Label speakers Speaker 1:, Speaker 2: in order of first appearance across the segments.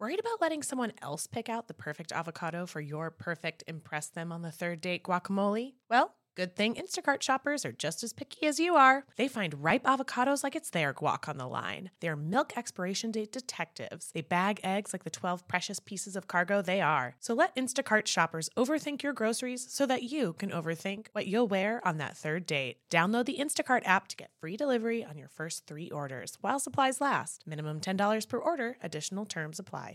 Speaker 1: Worried about letting someone else pick out the perfect avocado for your perfect impress them on the third date guacamole? Well, good thing Instacart shoppers are just as picky as you are. They find ripe avocados like it's their guac on the line. They're milk expiration date detectives. They bag eggs like the 12 precious pieces of cargo they are. So let Instacart shoppers overthink your groceries so that you can overthink what you'll wear on that third date. Download the Instacart app to get free delivery on your first 3 orders while supplies last. Minimum $10 per order. Additional terms apply.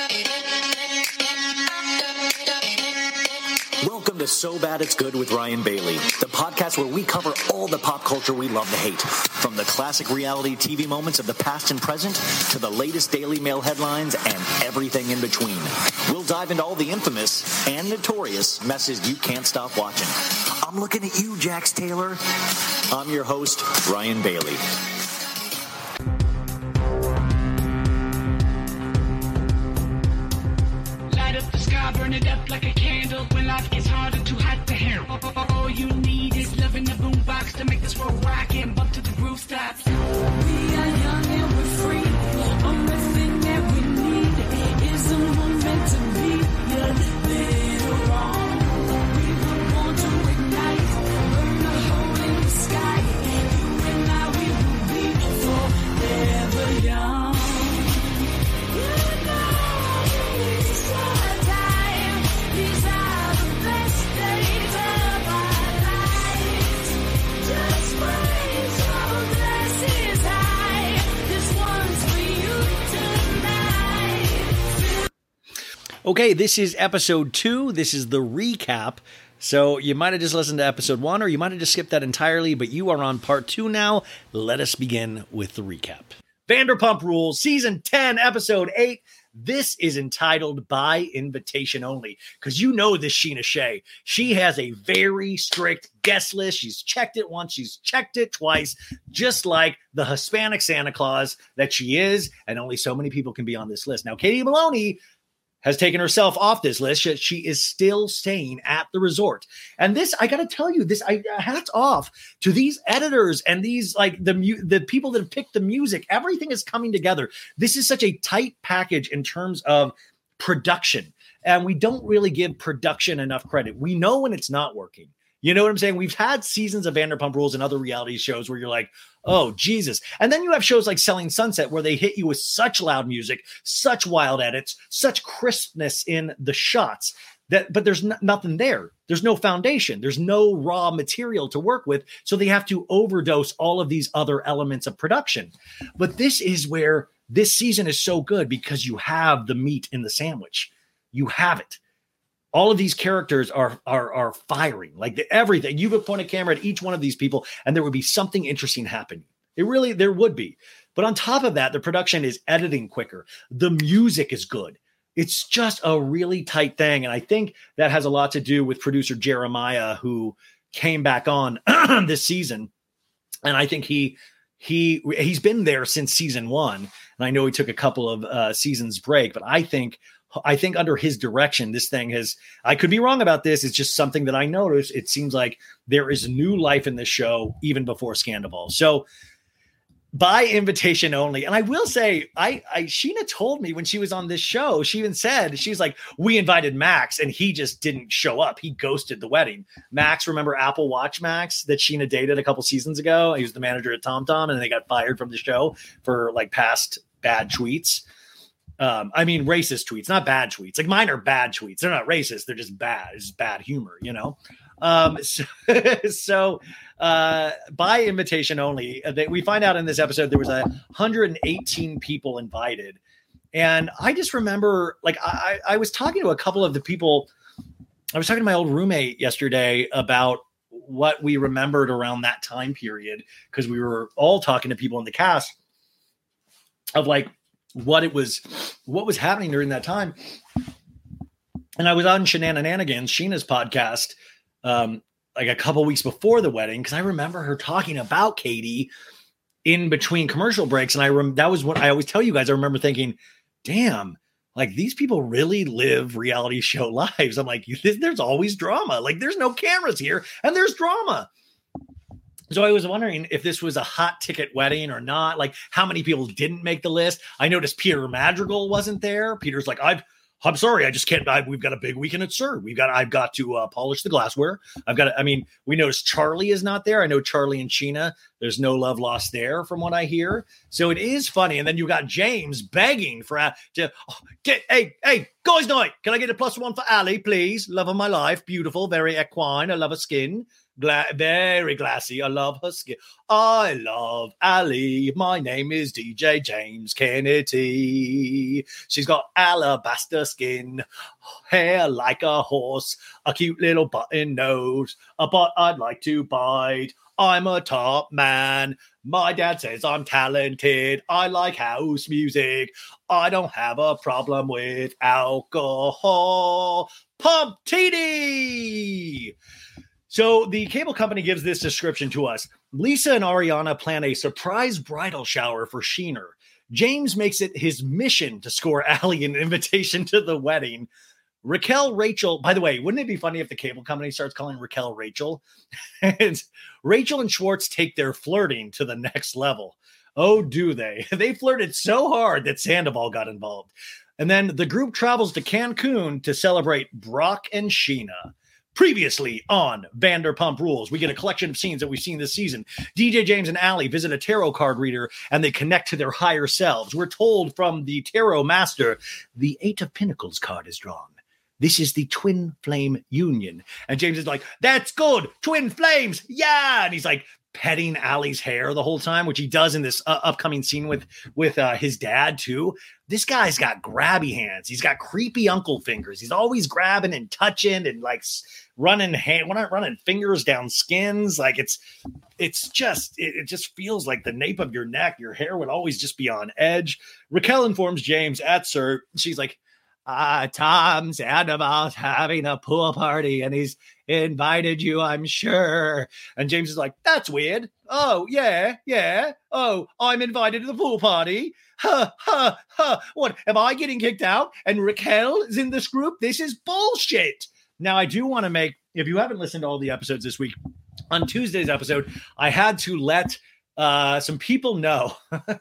Speaker 2: Welcome to So Bad It's Good with Ryan Bailey, the podcast where we cover all the pop culture we love to hate, from the classic reality TV moments of the past and present to the latest Daily Mail headlines and everything in between. We'll dive into all the infamous and notorious messes you can't stop watching. I'm looking at you, Jax Taylor. I'm your host, Ryan Bailey.
Speaker 3: Burn it up like a candle when life gets harder, too hot to handle. All you need is love in the boombox to make this world rock and bump to the rooftops. We are young and we're free. Only thing that we need is a moment to be a little wrong. We were born to ignite, burn a hole in the sky. You and I, we will be forever young.
Speaker 4: Okay, this is episode 2. This is the recap. So you might have just listened to episode 1 or you might have just skipped that entirely, but you are on part 2 now. Let us begin with the recap. Vanderpump Rules, season 10, episode 8. This is entitled By Invitation Only, because you know this Sheena Shea. She has a very strict guest list. She's checked it once, she's checked it twice, just like the Hispanic Santa Claus that she is, and only so many people can be on this list. Now, Katie Maloney has taken herself off this list. She is still staying at the resort. And this, I got to tell you, hats off to these editors and these, like, the people that have picked the music. Everything is coming together. This is such a tight package in terms of production. And we don't really give production enough credit. We know when it's not working. You know what I'm saying? We've had seasons of Vanderpump Rules and other reality shows where you're like, oh, Jesus. And then you have shows like Selling Sunset where they hit you with such loud music, such wild edits, such crispness in the shots, but there's nothing there. There's no foundation. There's no raw material to work with. So they have to overdose all of these other elements of production. But this is where this season is so good because you have the meat in the sandwich. You have it. All of these characters are firing, like everything. You could point a camera at each one of these people and there would be something interesting happening. There would be. But on top of that, the production is editing quicker. The music is good. It's just a really tight thing. And I think that has a lot to do with producer Jeremiah, who came back on this season. And I think he's been there since season 1. And I know he took a couple of seasons break, but I think under his direction, this thing I could be wrong about this. It's just something that I noticed. It seems like there is new life in this show, even before Scandal. So By Invitation Only. And I will say, Sheena told me when she was on this show, she even said, she's like, we invited Max and he just didn't show up. He ghosted the wedding. Max, remember Apple Watch Max that Sheena dated a couple seasons ago? He was the manager at TomTom and they got fired from the show for like past bad tweets. Racist tweets, not bad tweets. Like mine are bad tweets. They're not racist. They're just bad. It's bad humor, you know? So By Invitation Only, we find out in this episode, there was 118 people invited. And I just remember, like, I was talking to a couple of the people. I was talking to my old roommate yesterday about what we remembered around that time period, because we were all talking to people in the cast of like, what was happening during that time. And I was on Shenanigans, Sheena's podcast, like a couple weeks before the wedding, because I remember her talking about Katie in between commercial breaks. And that was what I always tell you guys. I remember thinking, damn, like these people really live reality show lives. I'm like, there's always drama. Like there's no cameras here and there's drama. So I was wondering if this was a hot ticket wedding or not, like how many people didn't make the list. I noticed Peter Madrigal wasn't there. Peter's like, I'm sorry, I just can't. We've got a big weekend at SUR. I've got to polish the glassware. We noticed Charlie is not there. I know Charlie and Sheena, there's no love lost there from what I hear. So it is funny. And then you got James begging hey, guys night. Can I get a +1 for Ali, please? Love of my life. Beautiful, very equine. I love her skin. Very glassy. I love her skin. I love Ali. My name is DJ James Kennedy. She's got alabaster skin, hair like a horse, a cute little button nose, a butt I'd like to bite. I'm a top man. My dad says I'm talented. I like house music. I don't have a problem with alcohol. Pump TD! So the cable company gives this description to us. Lisa and Ariana plan a surprise bridal shower for Sheener. James makes it his mission to score Ali an invitation to the wedding. Raquel, Rachel, by the way, wouldn't it be funny if the cable company starts calling Raquel Rachel? And Rachel and Schwartz take their flirting to the next level. Oh, do they? They flirted so hard that Sandoval got involved. And then the group travels to Cancun to celebrate Brock and Sheena. Previously on Vanderpump Rules, we get a collection of scenes that we've seen this season. DJ James and Ali visit a tarot card reader and they connect to their higher selves. We're told from the tarot master, the 8 of Pentacles card is drawn. This is the twin flame union. And James is like, that's good. Twin flames. Yeah. And he's like petting Ali's hair the whole time, which he does in this upcoming scene with his dad too. This guy's got grabby hands. He's got creepy uncle fingers. He's always grabbing and touching and like running fingers down skins. Like it just feels like the nape of your neck. Your hair would always just be on edge. Raquel informs James at SUR. She's like, Tom said about having a pool party and he's invited you, I'm sure. And James is like, that's weird. Oh, yeah. Oh, I'm invited to the pool party. What, am I getting kicked out? And Raquel is in this group? This is bullshit. Now, I do want to make, if you haven't listened to all the episodes this week, on Tuesday's episode, I had to let some people know.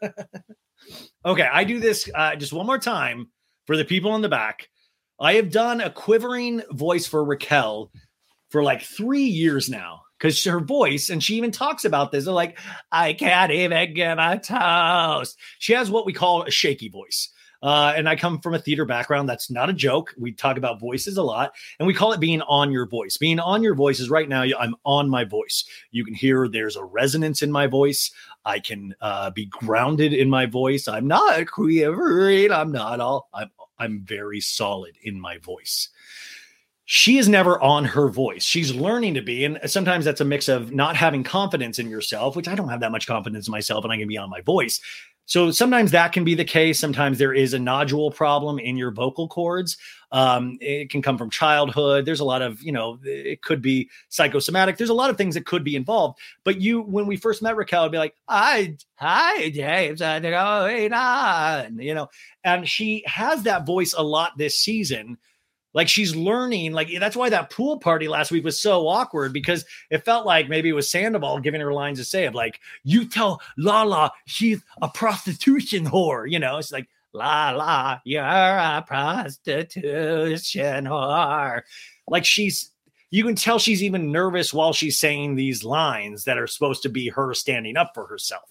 Speaker 4: Okay, I do this just one more time. For the people in the back, I have done a quivering voice for Raquel for like 3 years now because her voice, and she even talks about this, they're like, I can't even give a toast. She has what we call a shaky voice. And I come from a theater background. That's not a joke. We talk about voices a lot, and we call it being on your voice. Being on your voice is right now, I'm on my voice. You can hear there's a resonance in my voice. I can be grounded in my voice. I'm not quivering. I'm very solid in my voice. She is never on her voice. She's learning to be. And sometimes that's a mix of not having confidence in yourself, which I don't have that much confidence in myself, and I can be on my voice. So sometimes that can be the case. Sometimes there is a nodule problem in your vocal cords. It can come from childhood. There's a lot of, it could be psychosomatic. There's a lot of things that could be involved. But when we first met Raquel, I'd be like, hi, James, how's it going on? And she has that voice a lot this season. Like she's learning, like that's why that pool party last week was so awkward, because it felt like maybe it was Sandoval giving her lines to say of like, you tell Lala she's a prostitution whore. It's like, Lala, you're a prostitution whore. Like you can tell she's even nervous while she's saying these lines that are supposed to be her standing up for herself.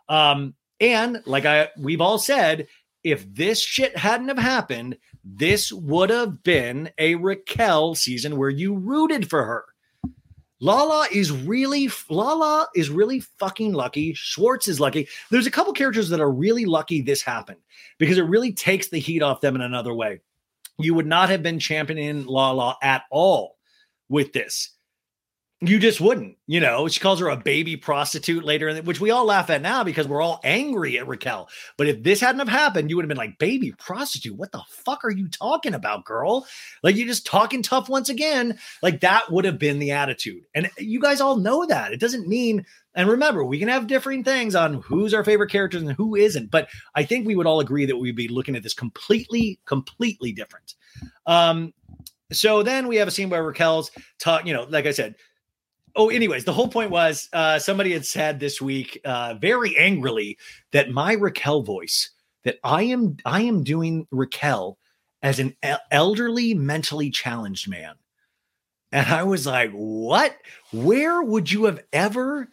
Speaker 4: And like we've all said, if this shit hadn't have happened, this would have been a Raquel season where you rooted for her. Lala is really fucking lucky. Schwartz is lucky. There's a couple characters that are really lucky this happened because it really takes the heat off them in another way. You would not have been championing Lala at all with this. You just wouldn't, she calls her a baby prostitute later, which we all laugh at now because we're all angry at Raquel. But if this hadn't have happened, you would have been like, baby prostitute, what the fuck are you talking about, girl? Like, you're just talking tough once again. Like, that would have been the attitude. And you guys all know that. It doesn't mean, and remember, we can have differing things on who's our favorite characters and who isn't. But I think we would all agree that we'd be looking at this completely different. So then we have a scene where Raquel's like I said, anyways, the whole point was somebody had said this week very angrily that my Raquel voice, that I am doing Raquel as an elderly, mentally challenged man. And I was like, what? Where would you have ever?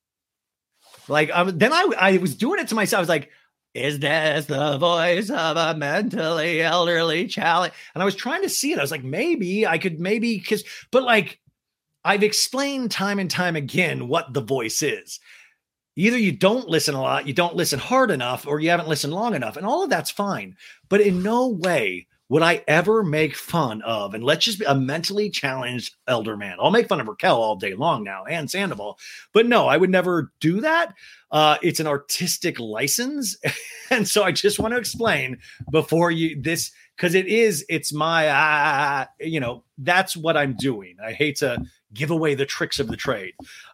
Speaker 4: Like, then I was doing it to myself. I was like, is this the voice of a mentally elderly child? And I was trying to see it. I was like, maybe, but like, I've explained time and time again what the voice is. Either you don't listen a lot, you don't listen hard enough, or you haven't listened long enough. And all of that's fine. But in no way would I ever make fun of, and let's just be a mentally challenged elder man. I'll make fun of Raquel all day long now and Sandoval, but no, I would never do that. It's an artistic license. And so I just want to explain before because it's my, that's what I'm doing. I hate to give away the tricks of the trade.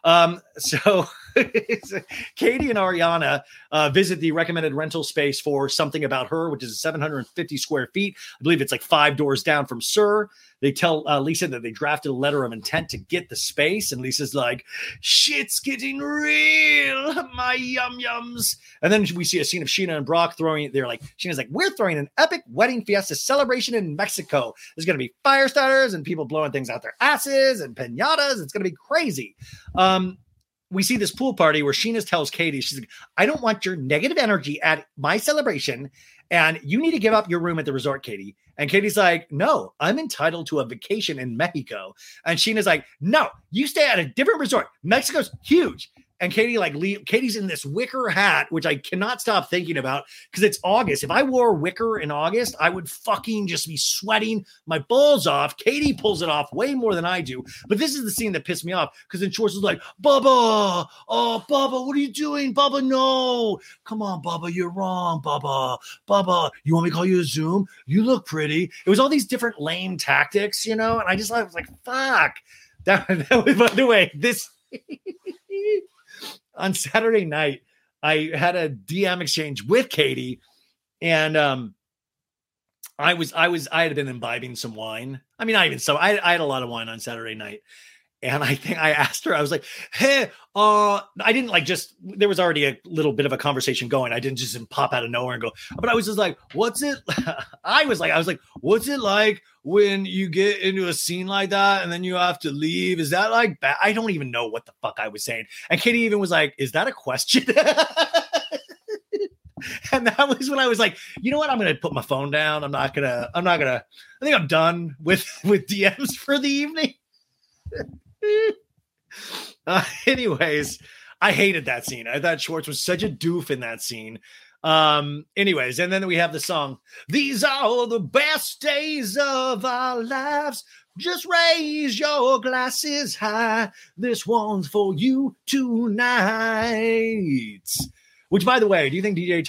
Speaker 4: So Katie and Ariana visit the recommended rental space for Something About Her, which is 750 square feet. I believe it's like 5 doors down from SUR. They tell Lisa that they drafted a letter of intent to get the space. And Lisa's like, shit's getting real, my yum-yums. And then we see a scene of Sheena and Brock Sheena's like, we're throwing an epic wedding fiesta celebration in Mexico. There's going to be fire starters and people blowing things out their asses and piñatas. It's going to be crazy. We see this pool party where Sheena tells Katie, she's like, I don't want your negative energy at my celebration, and you need to give up your room at the resort, Katie. And Katie's like, no, I'm entitled to a vacation in Mexico. And Sheena's like, no, you stay at a different resort. Mexico's huge. And Katie, Katie's in this wicker hat, which I cannot stop thinking about because it's August. If I wore wicker in August, I would fucking just be sweating my balls off. Katie pulls it off way more than I do. But this is the scene that pissed me off because then Schwartz was like, Bubba, oh, Bubba, what are you doing? Bubba, no. Come on, Bubba, you're wrong, Bubba. Bubba, you want me to call you a Zoom? You look pretty. It was all these different lame tactics, and I was like, fuck. That was, by the way, this... On Saturday night, I had a DM exchange with Katie, and I had been imbibing some wine. I mean, not even so. I had a lot of wine on Saturday night, and I think I asked her. I was like, "Hey, I didn't there was already a little bit of a conversation going. I didn't just pop out of nowhere and go. But I was just like, what's it? I was like, what's it like when you get into a scene like that and then you have to leave? Is that like bad? I don't even know what the fuck I was saying. And Katie even was like, is that a question? And that was when I was like, you know what? I'm going to put my phone down. I think I'm done with DMs for the evening. Anyways, I hated that scene. I thought Schwartz was such a doof in that scene. Anyways, and then we have the song, these are the best days of our lives. Just raise your glasses high. This one's for you tonight. Which, by the way, do you think DJ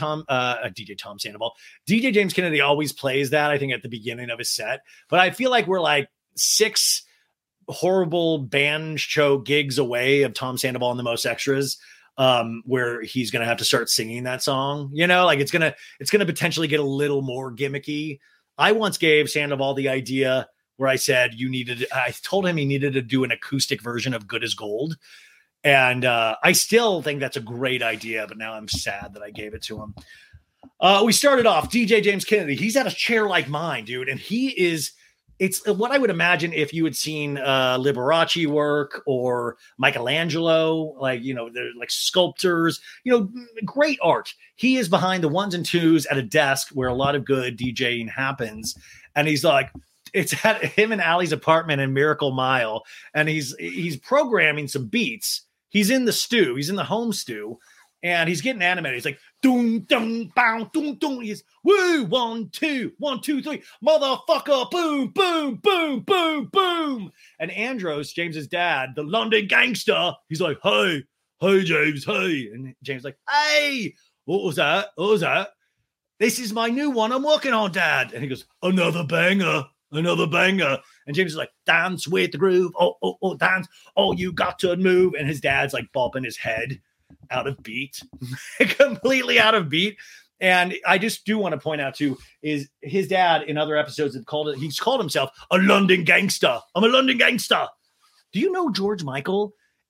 Speaker 4: James Kennedy always plays that? I think at the beginning of his set, but I feel like we're like 6 horrible band show gigs away of Tom Sandoval and the Most Extras, where he's going to have to start singing that song, like it's going to potentially get a little more gimmicky. I once gave Sandoval the idea where I said, I told him he needed to do an acoustic version of Good as Gold. And, I still think that's a great idea, but now I'm sad that I gave it to him. We started off DJ James Kennedy. He's at a chair like mine, dude. And it's what I would imagine if you had seen Liberace work or Michelangelo, they're like sculptors, great art. He is behind the 1s and 2s at a desk where a lot of good DJing happens. And he's like, it's at him and Allie's apartment in Miracle Mile. And he's programming some beats. He's in the stew. He's in the home stew. And he's getting animated. He's like, doom, doom, bow, doom, doom. He's, woo, 1, 2, 1, 2, 3, motherfucker, boom, boom, boom, boom, boom. And Andros, James's dad, the London gangster, he's like, hey, James, hey. And James like, hey, what was that? This is my new one I'm working on, Dad. And he goes, another banger. And James is like, dance with the groove. Oh, dance. Oh, you got to move. And his dad's like bopping his head out of beat, completely out of beat. And I just do want to point out too, is his dad in other episodes he's called himself a London gangster. I'm a London gangster. Do you know George Michael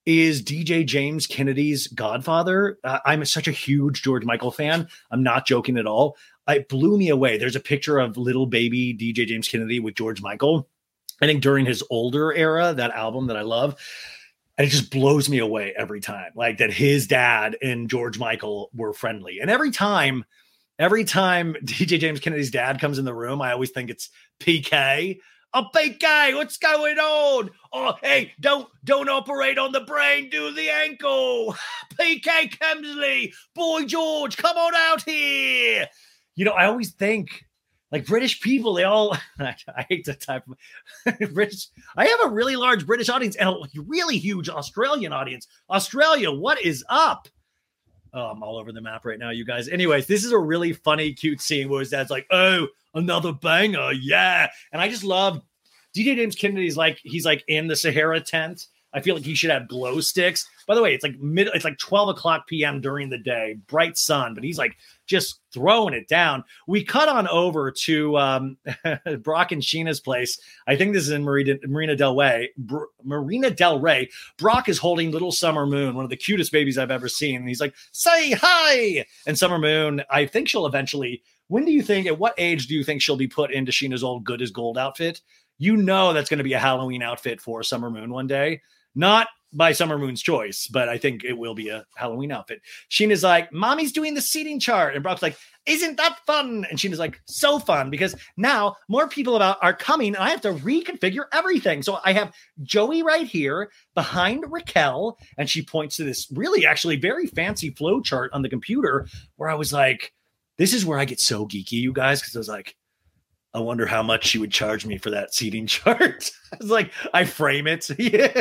Speaker 4: is DJ James Kennedy's godfather. I'm such a huge George Michael fan. I'm not joking at all. It blew me away. There's a picture of little baby DJ James Kennedy with George Michael. I think during his older era, that album that I love, and it just blows me away every time. Like that his dad and George Michael were friendly. And every time DJ James Kennedy's dad comes in the room, I always think it's PK. Oh, PK, what's going on? Oh, hey, don't operate on the brain, do the ankle. PK Kemsley, Boy George, come on out here. You know, I always think, like, British people, they all, I hate the type of British. I have a really large British audience and a really huge Australian audience. Australia, what is up? Oh, I'm all over the map right now, you guys. Anyways, this is a really funny, cute scene where his dad's like, oh, another banger, yeah. And I just love DJ James Kennedy's like, he's like in the Sahara tent. I feel like he should have glow sticks. By the way, it's like 12 o'clock p.m. during the day, bright sun, but he's like just throwing it down. We cut on over to Brock and Sheena's place. I think this is in Marina Del Rey. Brock is holding little Summer Moon, one of the cutest babies I've ever seen. And he's like, say hi. And Summer Moon, I think she'll eventually, at what age do you think she'll be put into Sheena's old Good as Gold outfit? You know that's going to be a Halloween outfit for Summer Moon one day. Not by Summer Moon's choice, but I think it will be a Halloween outfit. Sheena's like, Mommy's doing the seating chart. And Brock's like, isn't that fun? And Sheena's like, so fun, because now more people are coming and I have to reconfigure everything. So I have Joey right here behind Raquel. And she points to this really actually very fancy flow chart on the computer where I was like, this is where I get so geeky, you guys. Cause I was like, I wonder how much she would charge me for that seating chart. I was like, I frame it. Yeah.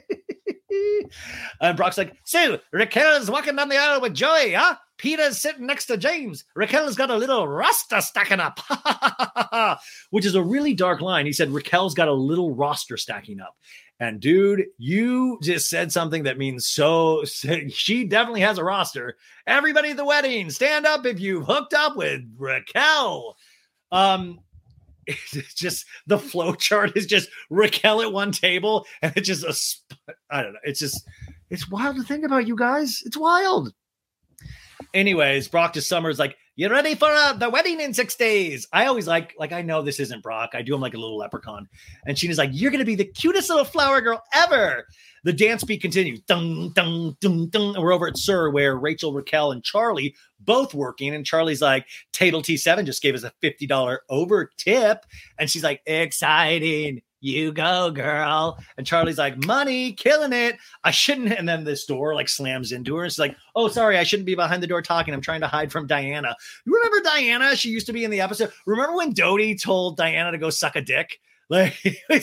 Speaker 4: And Brock's like, so Raquel's walking down the aisle with Joey, huh? Peter's sitting next to James. Raquel's got a little roster stacking up. Which is a really dark line. He said Raquel's got a little roster stacking up. And dude, you just said something that means so. She definitely has a roster. Everybody at the wedding, stand up if you've hooked up with Raquel. It's just the flow chart is just Raquel at one table, and it's just I don't know. It's wild to think about, you guys. It's wild. Anyways, Brock to Summer's like, you ready for the wedding in 6 days? I always like I know this isn't Brock. I do him like a little leprechaun. And Sheena's like, you're going to be the cutest little flower girl ever. The dance beat continues. Dung, dung, dung, dung. And we're over at Sir, where Rachel, Raquel, and Charlie both working. And Charlie's like, Table T7 just gave us a $50 over tip. And she's like, exciting. You go, girl. And Charlie's like, money, killing it. I shouldn't. And then this door like slams into her. And she's like, oh, sorry, I shouldn't be behind the door talking. I'm trying to hide from Diana. You remember Diana? She used to be in the episode. Remember when Dodie told Diana to go suck a dick? Like, go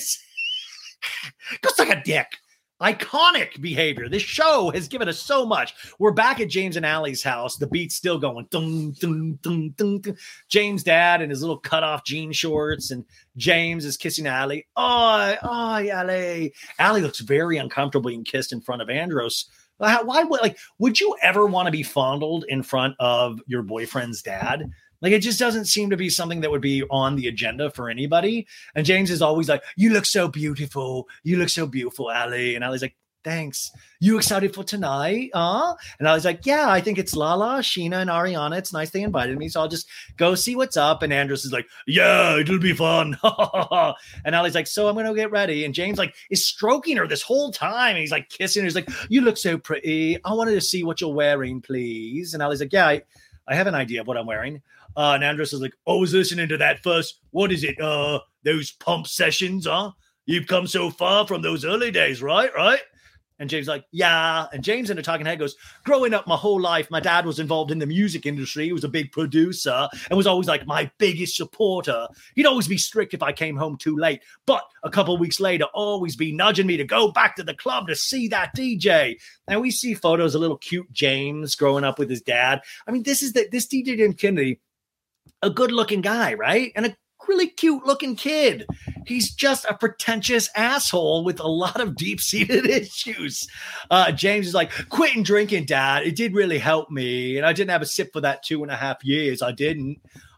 Speaker 4: suck a dick. Iconic behavior. This show has given us so much. We're back at James and Allie's house. The beat's still going. Dun, dun, dun, dun, dun. James' dad in his little cutoff jean shorts, and James is kissing Allie. Oh, Allie. Allie looks very uncomfortable being kissed in front of Andros. Would you ever want to be fondled in front of your boyfriend's dad? Like, it just doesn't seem to be something that would be on the agenda for anybody. And James is always like, you look so beautiful. You look so beautiful, Allie. And Allie's like, thanks. You excited for tonight? And Allie's like, yeah, I think it's Lala, Sheena, and Ariana. It's nice they invited me. So I'll just go see what's up. And Andros is like, yeah, it'll be fun. And Allie's like, so I'm going to get ready. And James like is stroking her this whole time. And he's like kissing her. He's like, you look so pretty. I wanted to see what you're wearing, please. And Allie's like, yeah, I have an idea of what I'm wearing. And Andros is like, I was listening to that first. What is it? Those pump sessions, huh? You've come so far from those early days, right? And James like, yeah. And James in a talking head goes, growing up my whole life, my dad was involved in the music industry. He was a big producer and was always like my biggest supporter. He'd always be strict if I came home too late. But a couple of weeks later, always be nudging me to go back to the club to see that DJ. And we see photos of little cute James growing up with his dad. I mean, this DJ James Kennedy, a good looking guy, right? And a really cute looking kid. He's just a pretentious asshole with a lot of deep-seated issues. James is like, quitting drinking, Dad. It did really help me. And I didn't have a sip for that 2.5 years. I didn't.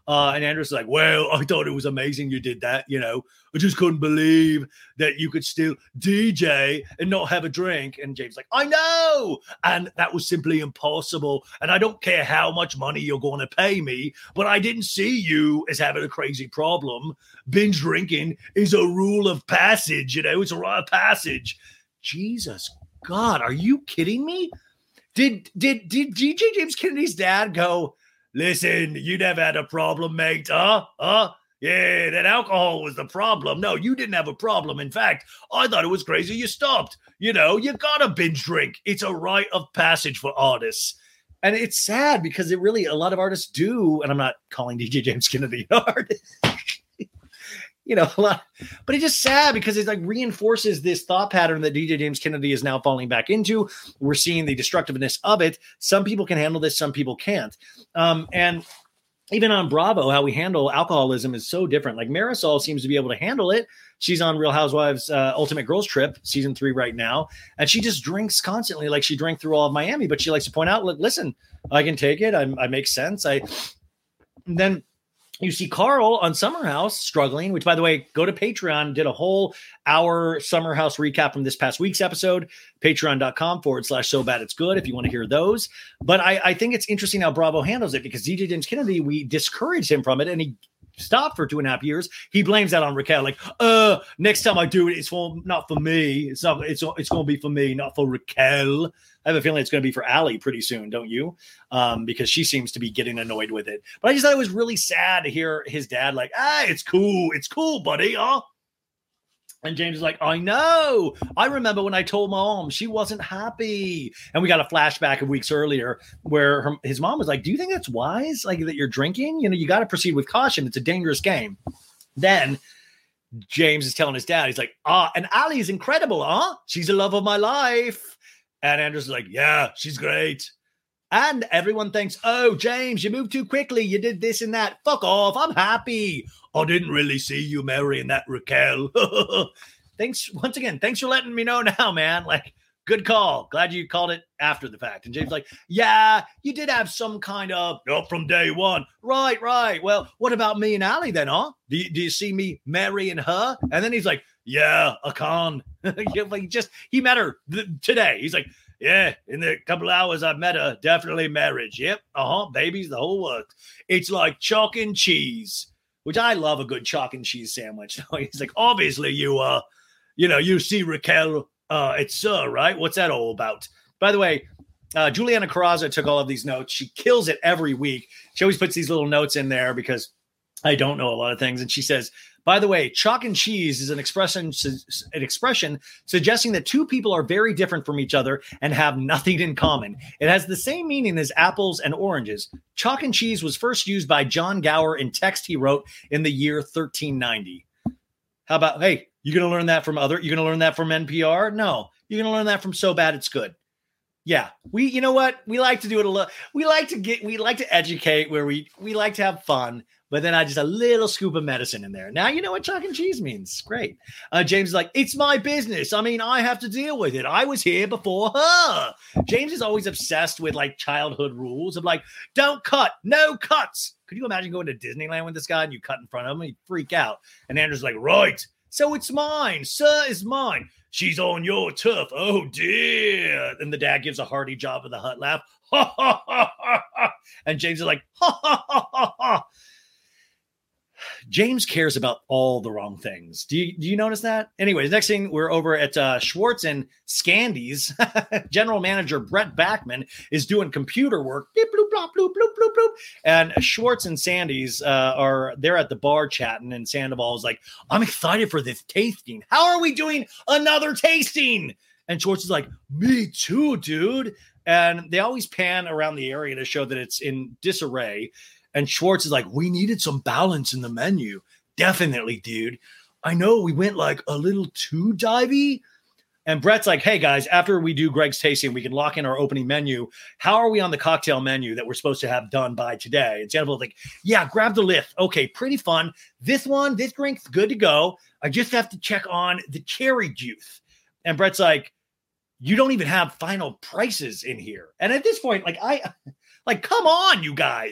Speaker 4: And Andrew's like, well, I thought it was amazing you did that. I just couldn't believe that you could still DJ and not have a drink. And James like, I know. And that was simply impossible. And I don't care how much money you're going to pay me, but I didn't see you as having a crazy problem. Binge drinking is a rule of passage. It's a rite of passage. Jesus God, are you kidding me? Did DJ James Kennedy's dad go, listen, you never had a problem, mate, huh? Yeah, that alcohol was the problem. No, you didn't have a problem. In fact, I thought it was crazy you stopped. You gotta binge drink. It's a rite of passage for artists. And it's sad because it really, a lot of artists do, and I'm not calling DJ James Kennedy an artist. A lot, but it's just sad because it reinforces this thought pattern that DJ James Kennedy is now falling back into. We're seeing the destructiveness of it. Some people can handle this, some people can't. And even on Bravo, how we handle alcoholism is so different. Like Marisol seems to be able to handle it. She's on Real Housewives Ultimate Girls Trip, season 3 right now. And she just drinks constantly like she drank through all of Miami. But she likes to point out, look, listen, I can take it. I make sense. Then you see Carl on Summer House struggling, which, by the way, go to Patreon, did a whole hour Summer House recap from this past week's episode, patreon.com/SoBadIt'sGood if you want to hear those. But I think it's interesting how Bravo handles it because DJ James Kennedy, we discouraged him from it and he stopped for 2.5 years. He blames that on Raquel. Like, next time I do it, it's not for me. It's going to be for me, not for Raquel. I have a feeling it's going to be for Allie pretty soon, don't you? Because she seems to be getting annoyed with it. But I just thought it was really sad to hear his dad like, it's cool. It's cool, buddy. Huh? And James is like, I know. I remember when I told mom, she wasn't happy. And we got a flashback of weeks earlier where his mom was like, do you think that's wise? Like that you're drinking? You got to proceed with caution. It's a dangerous game. Then James is telling his dad, he's like, and Allie's incredible, huh? She's the love of my life. And Andrew's like, yeah, she's great. And everyone thinks, oh, James, you moved too quickly. You did this and that. Fuck off. I'm happy. I didn't really see you marrying that Raquel. Thanks once again. Thanks for letting me know now, man. Like, good call. Glad you called it after the fact. And James like, yeah, you did have some kind of, not from day one. Right. Well, what about me and Allie then, huh? Do you see me marrying her? And then he's like, yeah, I can. He met her today. He's like, yeah, in the couple hours I've met her, definitely marriage. Yep, babies, the whole works. It's like chalk and cheese, which I love a good chalk and cheese sandwich. He's like, obviously you see Raquel at Sir, right? What's that all about? By the way, Juliana Carrazza took all of these notes. She kills it every week. She always puts these little notes in there because I don't know a lot of things. And she says, by the way, chalk and cheese is an expression suggesting that two people are very different from each other and have nothing in common. It has the same meaning as apples and oranges. Chalk and cheese was first used by John Gower in text he wrote in the year 1390. How about, hey, you're going to learn that from you're going to learn that from NPR? No, you're going to learn that from So Bad It's Good. Yeah, you know what? We like to do it a little. We like to educate where we like to have fun. But then I just a little scoop of medicine in there. Now you know what chalk and cheese means. Great. James is like, it's my business. I mean, I have to deal with it. I was here before her. James is always obsessed with like childhood rules of like, don't cut, no cuts. Could you imagine going to Disneyland with this guy and you cut in front of him? He'd freak out. And Andrew's like, right. So it's mine. Sir is mine. She's on your turf. Oh, dear. And the dad gives a hearty Jabba the Hutt laugh. Ha, ha, ha, ha, ha. And James is like, ha, ha, ha, ha, ha. James cares about all the wrong things. Do you notice that? Anyways, next thing, we're over at Schwartz and Scandies. General manager Brett Backman is doing computer work. Beep, bloop, blop, bloop, bloop, bloop, bloop. And Schwartz and Sandys they're at the bar chatting, and Sandoval is like, I'm excited for this tasting. How are we doing another tasting? And Schwartz is like, me too, dude. And they always pan around the area to show that it's in disarray. And Schwartz is like, we needed some balance in the menu. Definitely, dude. I know we went like a little too divey. And Brett's like, hey, guys, after we do Greg's tasting, we can lock in our opening menu. How are we on the cocktail menu that we're supposed to have done by today? And Sandoval's like, yeah, grab the lift. Okay, pretty fun. This drink's good to go. I just have to check on the cherry juice. And Brett's like, you don't even have final prices in here. And at this point, come on, you guys.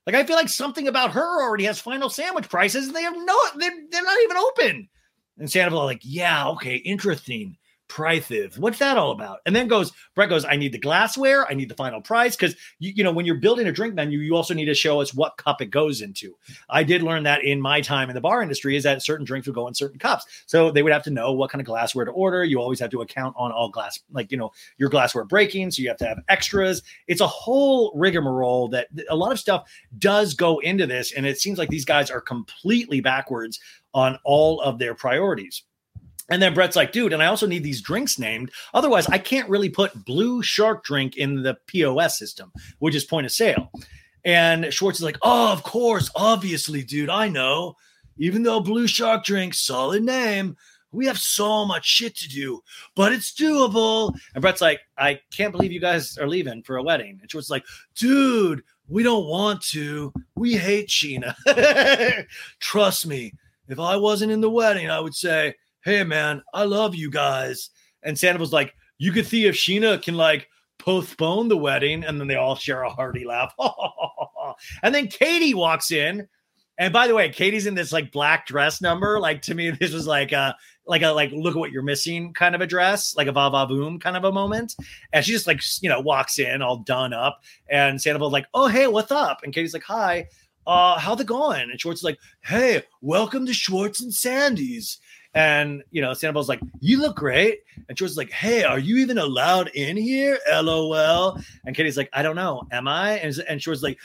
Speaker 4: Like, I feel like something about her already has final sandwich prices, and they're not even open. And Sandoval like, yeah, okay, interesting. Prices. What's that all about? And then Brett goes, I need the glassware. I need the final price. Because, you know, when you're building a drink menu, you also need to show us what cup it goes into. I did learn that in my time in the bar industry is that certain drinks would go in certain cups. So they would have to know what kind of glassware to order. You always have to account on all glass, like, you know, your glassware breaking. So you have to have extras. It's a whole rigmarole that a lot of stuff does go into this. And it seems like these guys are completely backwards on all of their priorities. And then Brett's like, dude, and I also need these drinks named. Otherwise, I can't really put Blue Shark drink in the POS system, which is point of sale. And Schwartz is like, oh, of course, obviously, dude, I know. Even though Blue Shark drink, solid name, we have so much shit to do, but it's doable. And Brett's like, I can't believe you guys are leaving for a wedding. And Schwartz is like, dude, we don't want to. We hate Sheena. Trust me, if I wasn't in the wedding, I would say, hey, man, I love you guys. And Sandoval's like, you could see if Sheena can, like, postpone the wedding. And then they all share a hearty laugh. And then Katie walks in. And by the way, Katie's in this, like, black dress number. Like, to me, this was like a look at what you're missing kind of a dress, like a va-va-voom kind of a moment. And she just, like, you know, walks in all done up. And Sandoval's like, oh, hey, what's up? And Katie's like, hi, how's it going? And Schwartz is like, hey, welcome to Schwartz and Sandy's. And, you know, Sandoval's like, you look great. And Schwartz is like, hey, are you even allowed in here? LOL. And Katie's like, I don't know. Am I? And Schwartz is like,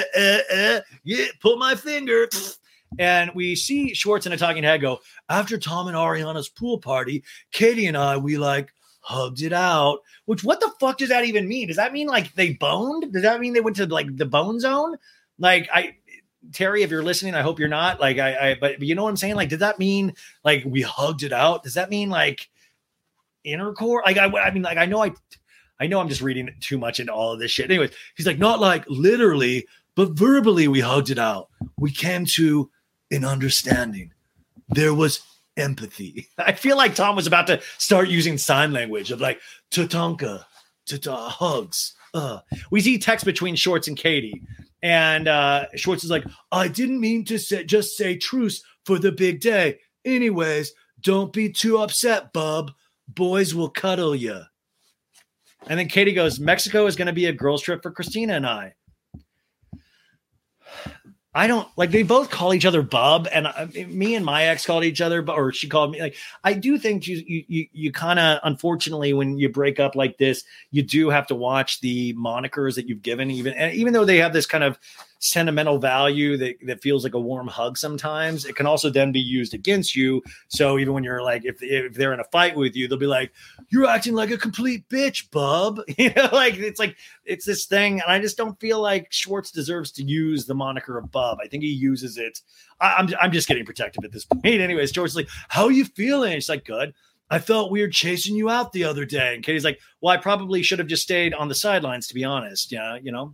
Speaker 4: yeah, put my finger. And we see Schwartz in a talking head go, after Tom and Ariana's pool party, Katie and I, we like hugged it out. Which, what the fuck does that even mean? Does that mean like they boned? Does that mean they went to like the bone zone? Like, Terry, if you're listening, I hope you're not. Like, but you know what I'm saying? Like, did that mean like we hugged it out? Does that mean like intercourse? Like, I mean, like, I know I'm just reading too much into all of this shit. Anyways, he's like, not like literally, but verbally we hugged it out. We came to an understanding. There was empathy. I feel like Tom was about to start using sign language of like Tatanka, hugs. We see text between Schwartz and Katie. And Schwartz is like, I didn't mean to just say truce for the big day. Anyways, don't be too upset, bub. Boys will cuddle you. And then Katie goes, Mexico is going to be a girls trip for Christina and I. I don't like, they both call each other bub, and me and my ex called each other, or she called me. Like, I do think you kind of, unfortunately, when you break up like this, you do have to watch the monikers that you've given, even though they have this kind of sentimental value that feels like a warm hug sometimes, it can also then be used against you. So even when you're like, if they're in a fight with you, they'll be like, you're acting like a complete bitch, bub. You know, like it's this thing. And I just don't feel like Schwartz deserves to use the moniker of bub. I think he uses it. I'm just getting protective at this point. Anyways, George's like, how are you feeling? She's like, good. I felt weird chasing you out the other day. And Katie's like, well, I probably should have just stayed on the sidelines, to be honest. Yeah, you know.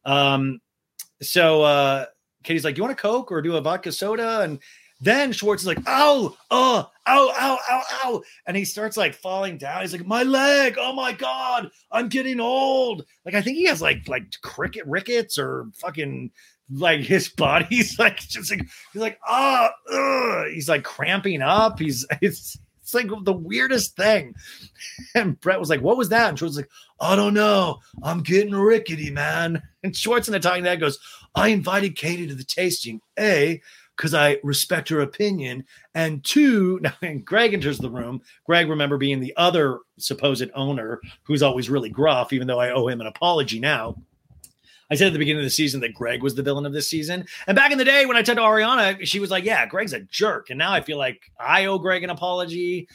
Speaker 4: So Katie's like, you want a Coke or do a vodka soda? And then Schwartz is like, ow, ow, ow, ow, ow. And he starts like falling down. He's like, my leg. Oh my God. I'm getting old. Like, I think he has like rickets or fucking like his body's like, just like, he's like, he's like cramping up. It's like the weirdest thing. And Brett was like, what was that? And Schwartz was like, I don't know. I'm getting rickety, man. And Schwartz in the talking head goes, I invited Katie to the tasting, A, because I respect her opinion, and 2, now and Greg enters the room. Greg, remember, being the other supposed owner who's always really gruff, even though I owe him an apology now. I said at the beginning of the season that Greg was the villain of this season. And back in the day when I said to Ariana, she was like, yeah, Greg's a jerk. And now I feel like I owe Greg an apology.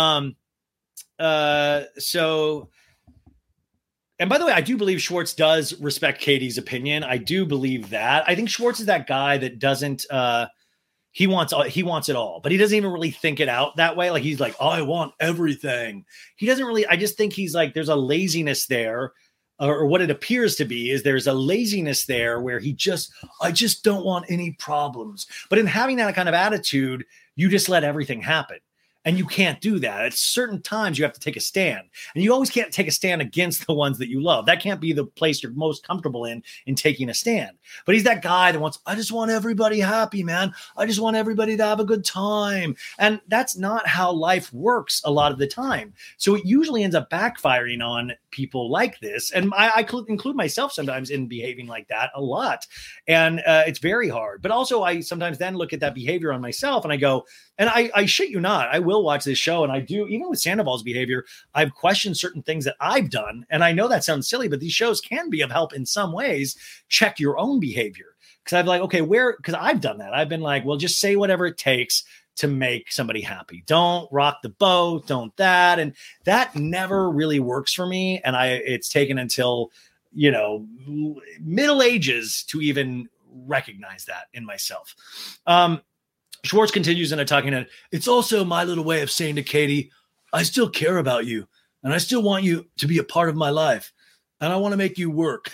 Speaker 4: And by the way, I do believe Schwartz does respect Katie's opinion. I do believe that. I think Schwartz is that guy that doesn't, he wants it all, but he doesn't even really think it out that way. Like, he's like, I want everything. He doesn't really, I just think he's like, there's a laziness there, or what it appears to be is there's a laziness there where I just don't want any problems. But in having that kind of attitude, you just let everything happen. And you can't do that. At certain times, you have to take a stand. And you always can't take a stand against the ones that you love. That can't be the place you're most comfortable in taking a stand. But he's that guy that wants, I just want everybody happy, man. I just want everybody to have a good time. And that's not how life works a lot of the time. So it usually ends up backfiring on people like this. And I include myself sometimes in behaving like that a lot. And it's very hard. But also, I sometimes then look at that behavior on myself and I go, and I shit you not, I will watch this show, and I do, even with Sandoval's behavior, I've questioned certain things that I've done. And I know that sounds silly, but these shows can be of help in some ways. Check your own behavior. Because I'm like, okay, because I've done that. I've been like, well, just say whatever it takes to make somebody happy. Don't rock the boat, don't that. And that never really works for me. And it's taken until, middle ages to even recognize that in myself. Schwartz continues in a talking head. It's also my little way of saying to Katie, I still care about you and I still want you to be a part of my life. And I want to make you work.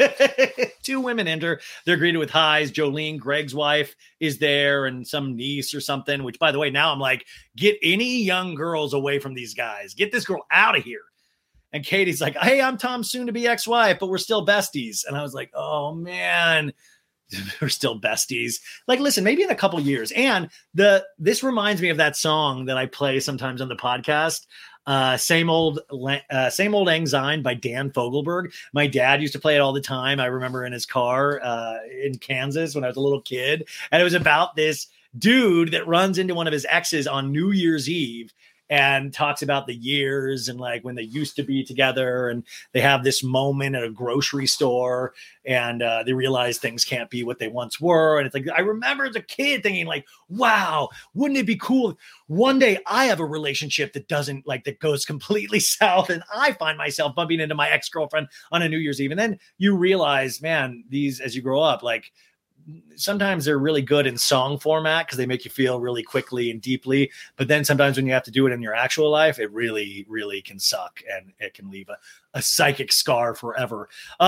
Speaker 4: 2 women enter. They're greeted with highs. Jolene, Greg's wife, is there, and some niece or something, which, by the way, now I'm like, get any young girls away from these guys. Get this girl out of here. And Katie's like, hey, I'm Tom's soon-to-be ex-wife, but we're still besties. And I was like, oh, man. We're still besties. Like, listen, maybe in a couple years. And this reminds me of that song that I play sometimes on the podcast. Same Old Lang Syne by Dan Fogelberg. My dad used to play it all the time. I remember in his car in Kansas when I was a little kid. And it was about this dude that runs into one of his exes on New Year's Eve and talks about the years and like when they used to be together, and they have this moment at a grocery store and they realize things can't be what they once were. And it's like, I remember as a kid thinking like, wow, wouldn't it be cool? One day I have a relationship that goes completely south and I find myself bumping into my ex-girlfriend on a New Year's Eve. And then you realize, man, these, as you grow up, like, sometimes they're really good in song format because they make you feel really quickly and deeply. But then sometimes when you have to do it in your actual life, it really, really can suck and it can leave a psychic scar forever.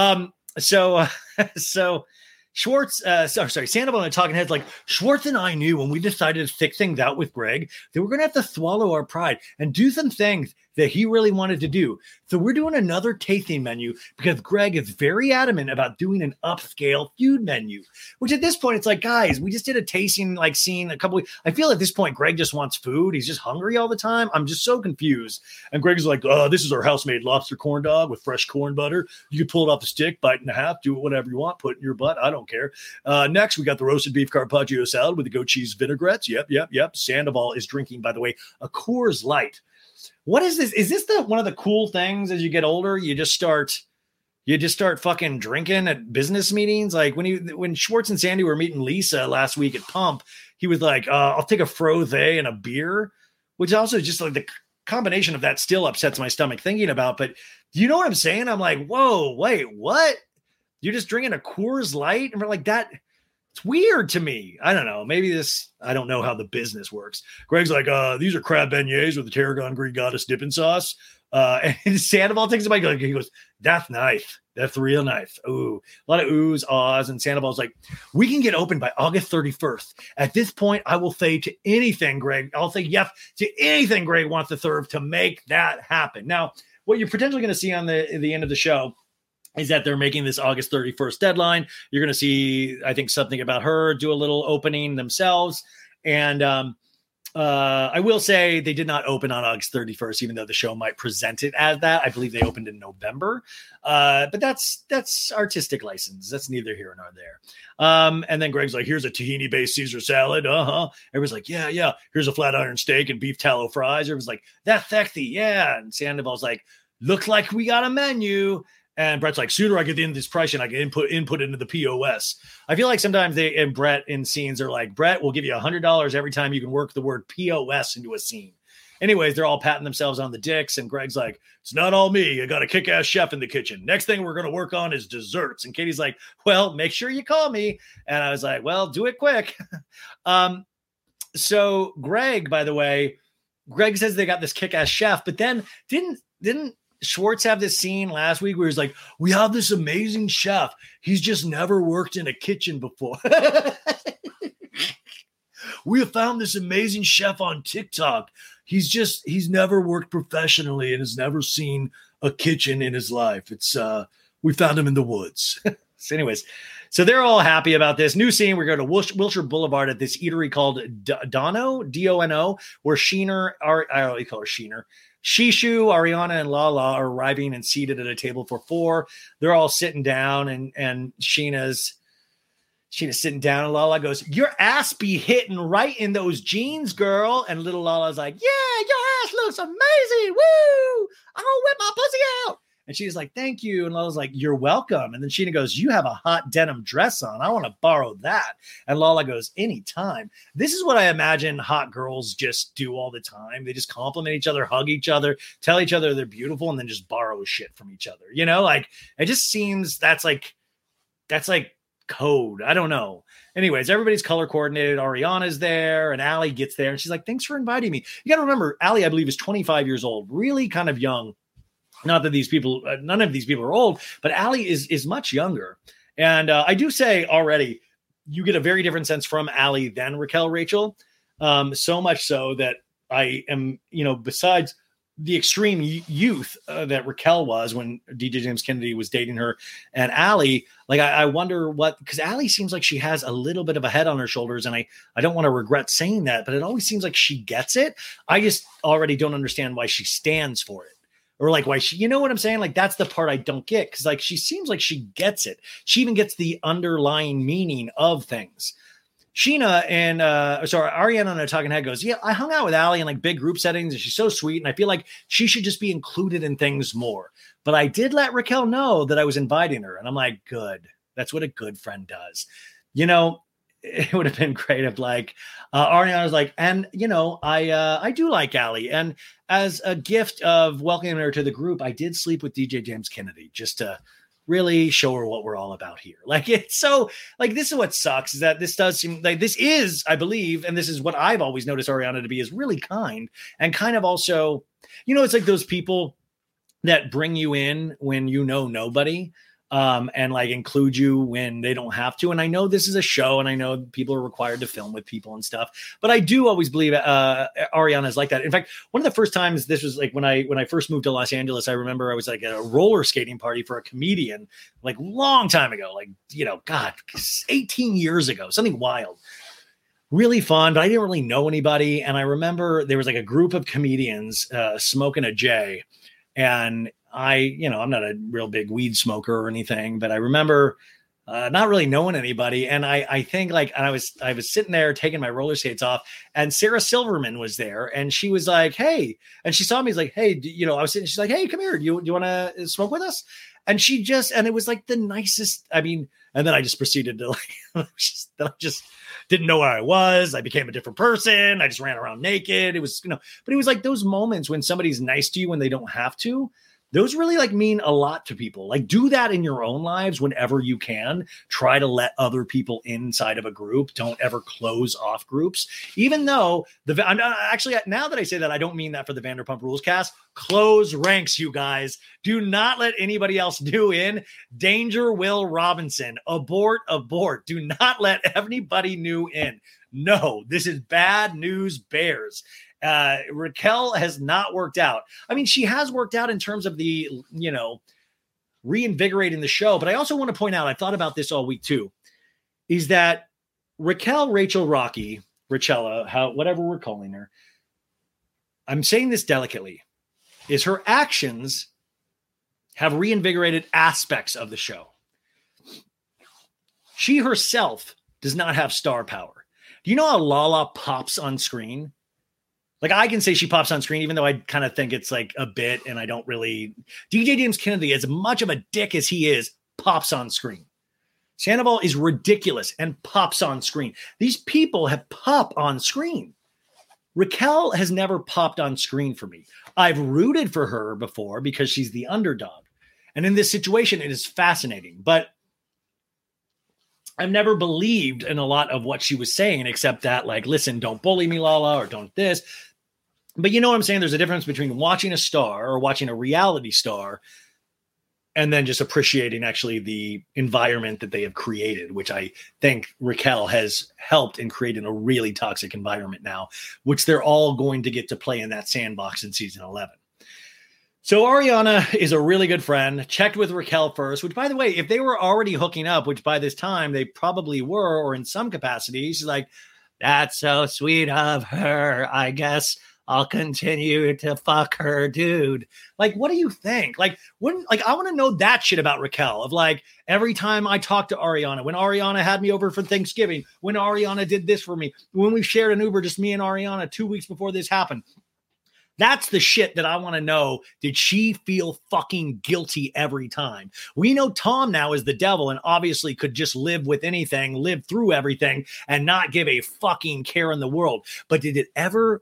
Speaker 4: So Schwartz, Sandoval and the Talking Heads, like, Schwartz and I knew when we decided to stick things out with Greg that we're going to have to swallow our pride and do some things that he really wanted to do. So we're doing another tasting menu because Greg is very adamant about doing an upscale food menu, which at this point, it's like, guys, we just did a tasting scene a couple weeks. I feel at this point, Greg just wants food. He's just hungry all the time. I'm just so confused. And Greg's like, this is our house-made lobster corn dog with fresh corn butter. You can pull it off the stick, bite in half, do it whatever you want, put it in your butt. I don't care. Next, we got the roasted beef carpaccio salad with the goat cheese vinaigrettes. Yep. Sandoval is drinking, by the way, a Coors Light. What is this? Is this one of the cool things as you get older? You just start fucking drinking at business meetings. Like when Schwartz and Sandy were meeting Lisa last week at Pump, he was like, I'll take a frothe and a beer, which also just like the combination of that still upsets my stomach thinking about. But do you know what I'm saying? I'm like, whoa, wait, what? You're just drinking a Coors Light? And we're like that. It's weird to me. I don't know. Maybe I don't know how the business works. Greg's like, these are crab beignets with the tarragon Greek goddess dipping sauce. And Sandoval takes a bite. He goes, that's nice. That's real nice. Ooh, a lot of oohs, ahs. And Sandoval's like, we can get open by August 31st. At this point, I will say to anything, Greg, I'll say yes to anything Greg wants to serve to make that happen. Now, what you're potentially going to see on the end of the show is that they're making this August 31st deadline. You're going to see, I think, something about her do a little opening themselves. And I will say they did not open on August 31st, even though the show might present it as that. I believe they opened in November. But that's artistic license. That's neither here nor there. And then Greg's like, here's a tahini-based Caesar salad. Everyone's like, yeah. Here's a flat iron steak and beef tallow fries. Everyone's like, that's sexy. Yeah. And Sandoval's like, looks like we got a menu. And Brett's like, sooner I get into this price and I can input into the POS. I feel like sometimes Brett in scenes are like, Brett, we'll give you $100 every time you can work the word POS into a scene. Anyways, they're all patting themselves on the dicks. And Greg's like, it's not all me. I got a kick-ass chef in the kitchen. Next thing we're going to work on is desserts. And Katie's like, well, make sure you call me. And I was like, well, do it quick. So Greg, by the way, Greg says they got this kick-ass chef, but then didn't Schwartz have this scene last week where he's like, we have this amazing chef. He's just never worked in a kitchen before. We have found this amazing chef on TikTok.
Speaker 5: he's never worked professionally and has never seen a kitchen in his life. It's we found him in the woods.
Speaker 4: So anyways, so they're all happy about this new scene. We're going to Wilshire Boulevard at this eatery called Dono, Dono, where I always call her Sheener. Shishu, Ariana, and Lala are arriving and seated at a table for 4. They're all sitting down, and Sheena's sitting down, and Lala goes, "Your ass be hitting right in those jeans, girl." And little Lala's like, "Yeah, your ass looks amazing. Woo! I'm gonna whip my pussy out." And she's like, "Thank you." And Lala's like, "You're welcome." And then Sheena goes, "You have a hot denim dress on. I want to borrow that." And Lala goes, "Anytime." This is what I imagine hot girls just do all the time. They just compliment each other, hug each other, tell each other they're beautiful, and then just borrow shit from each other. You know, like it just seems that's like code. I don't know. Anyways, everybody's color coordinated. Ariana's there and Allie gets there and she's like, "Thanks for inviting me." You got to remember, Allie, I believe, is 25 years old, really kind of young. Not that these people, none of these people are old, but Allie is much younger. And I do say already, you get a very different sense from Allie than Raquel Rachel. So much so that I am, besides the extreme youth that Raquel was when DJ James Kennedy was dating her, and Allie, like I wonder because Allie seems like she has a little bit of a head on her shoulders, and I don't want to regret saying that, but it always seems like she gets it. I just already don't understand why she stands for it. Or like why she, you know what I'm saying? Like that's the part I don't get. Cause like she seems like she gets it. She even gets the underlying meaning of things. Sheena and Ariana on a talking head goes, "Yeah, I hung out with Allie in like big group settings and she's so sweet. And I feel like she should just be included in things more. But I did let Raquel know that I was inviting her." And I'm like, good. That's what a good friend does. It would have been great if like Ariana was like, "And I do like Allie. And as a gift of welcoming her to the group, I did sleep with DJ James Kennedy just to really show her what we're all about here." Like it's so like, this is what sucks is that this does seem like this is, I believe, and this is what I've always noticed Ariana to be, is really kind and kind of also, it's like those people that bring you in when you know nobody. And like include you when they don't have to. And I know this is a show and I know people are required to film with people and stuff, but I do always believe Ariana is like that. In fact, one of the first times, this was like when I first moved to Los Angeles, I remember I was like at a roller skating party for a comedian, like long time ago, like, 18 years ago, something wild, really fun, but I didn't really know anybody. And I remember there was like a group of comedians smoking a J, and I'm not a real big weed smoker or anything, but I remember not really knowing anybody. And I think like, and I was sitting there taking my roller skates off, and Sarah Silverman was there, and she was like, "Hey," and she saw me, she's like, "Hey," I was sitting, she's like, "Hey, come here. Do you want to smoke with us?" And and it was like the nicest, and then I just proceeded to like, I just didn't know where I was. I became a different person. I just ran around naked. It was, but it was like those moments when somebody's nice to you when they don't have to. Those really like mean a lot to people. Like do that in your own lives whenever you can. Try to let other people inside of a group. Don't ever close off groups. Even though actually, now that I say that, I don't mean that for the Vanderpump Rules cast. Close ranks, you guys. Do not let anybody else new in. Danger Will Robinson. Abort. Do not let anybody new in. No, this is bad news bears. Raquel has not worked out. She has worked out in terms of the, reinvigorating the show. But I also want to point out, I thought about this all week too, is that Raquel, Rachel, Rocky, Rachella, whatever we're calling her, I'm saying this delicately, is her actions have reinvigorated aspects of the show. She herself does not have star power. Do you know how Lala pops on screen? Like I can say she pops on screen, even though I kind of think it's like a bit, and I don't really. DJ James Kennedy, as much of a dick as he is, pops on screen. Sandoval is ridiculous and pops on screen. These people have pop on screen. Raquel has never popped on screen for me. I've rooted for her before because she's the underdog. And in this situation, it is fascinating. But I've never believed in a lot of what she was saying, except that, like, listen, don't bully me, Lala, or don't this. But you know what I'm saying? There's a difference between watching a star or watching a reality star and then just appreciating actually the environment that they have created, which I think Raquel has helped in creating a really toxic environment now, which they're all going to get to play in that sandbox in season 11. So Ariana is a really good friend, checked with Raquel first, which, by the way, if they were already hooking up, which by this time they probably were, or in some capacity, she's like, that's so sweet of her. I guess I'll continue to fuck her, dude. Like, what do you think? Like, I want to know that shit about Raquel, of like, every time I talk to Ariana, when Ariana had me over for Thanksgiving, when Ariana did this for me, when we shared an Uber, just me and Ariana 2 weeks before this happened. That's the shit that I want to know. Did she feel fucking guilty every time? We know Tom now is the devil and obviously could just live with anything, live through everything, and not give a fucking care in the world. But did it ever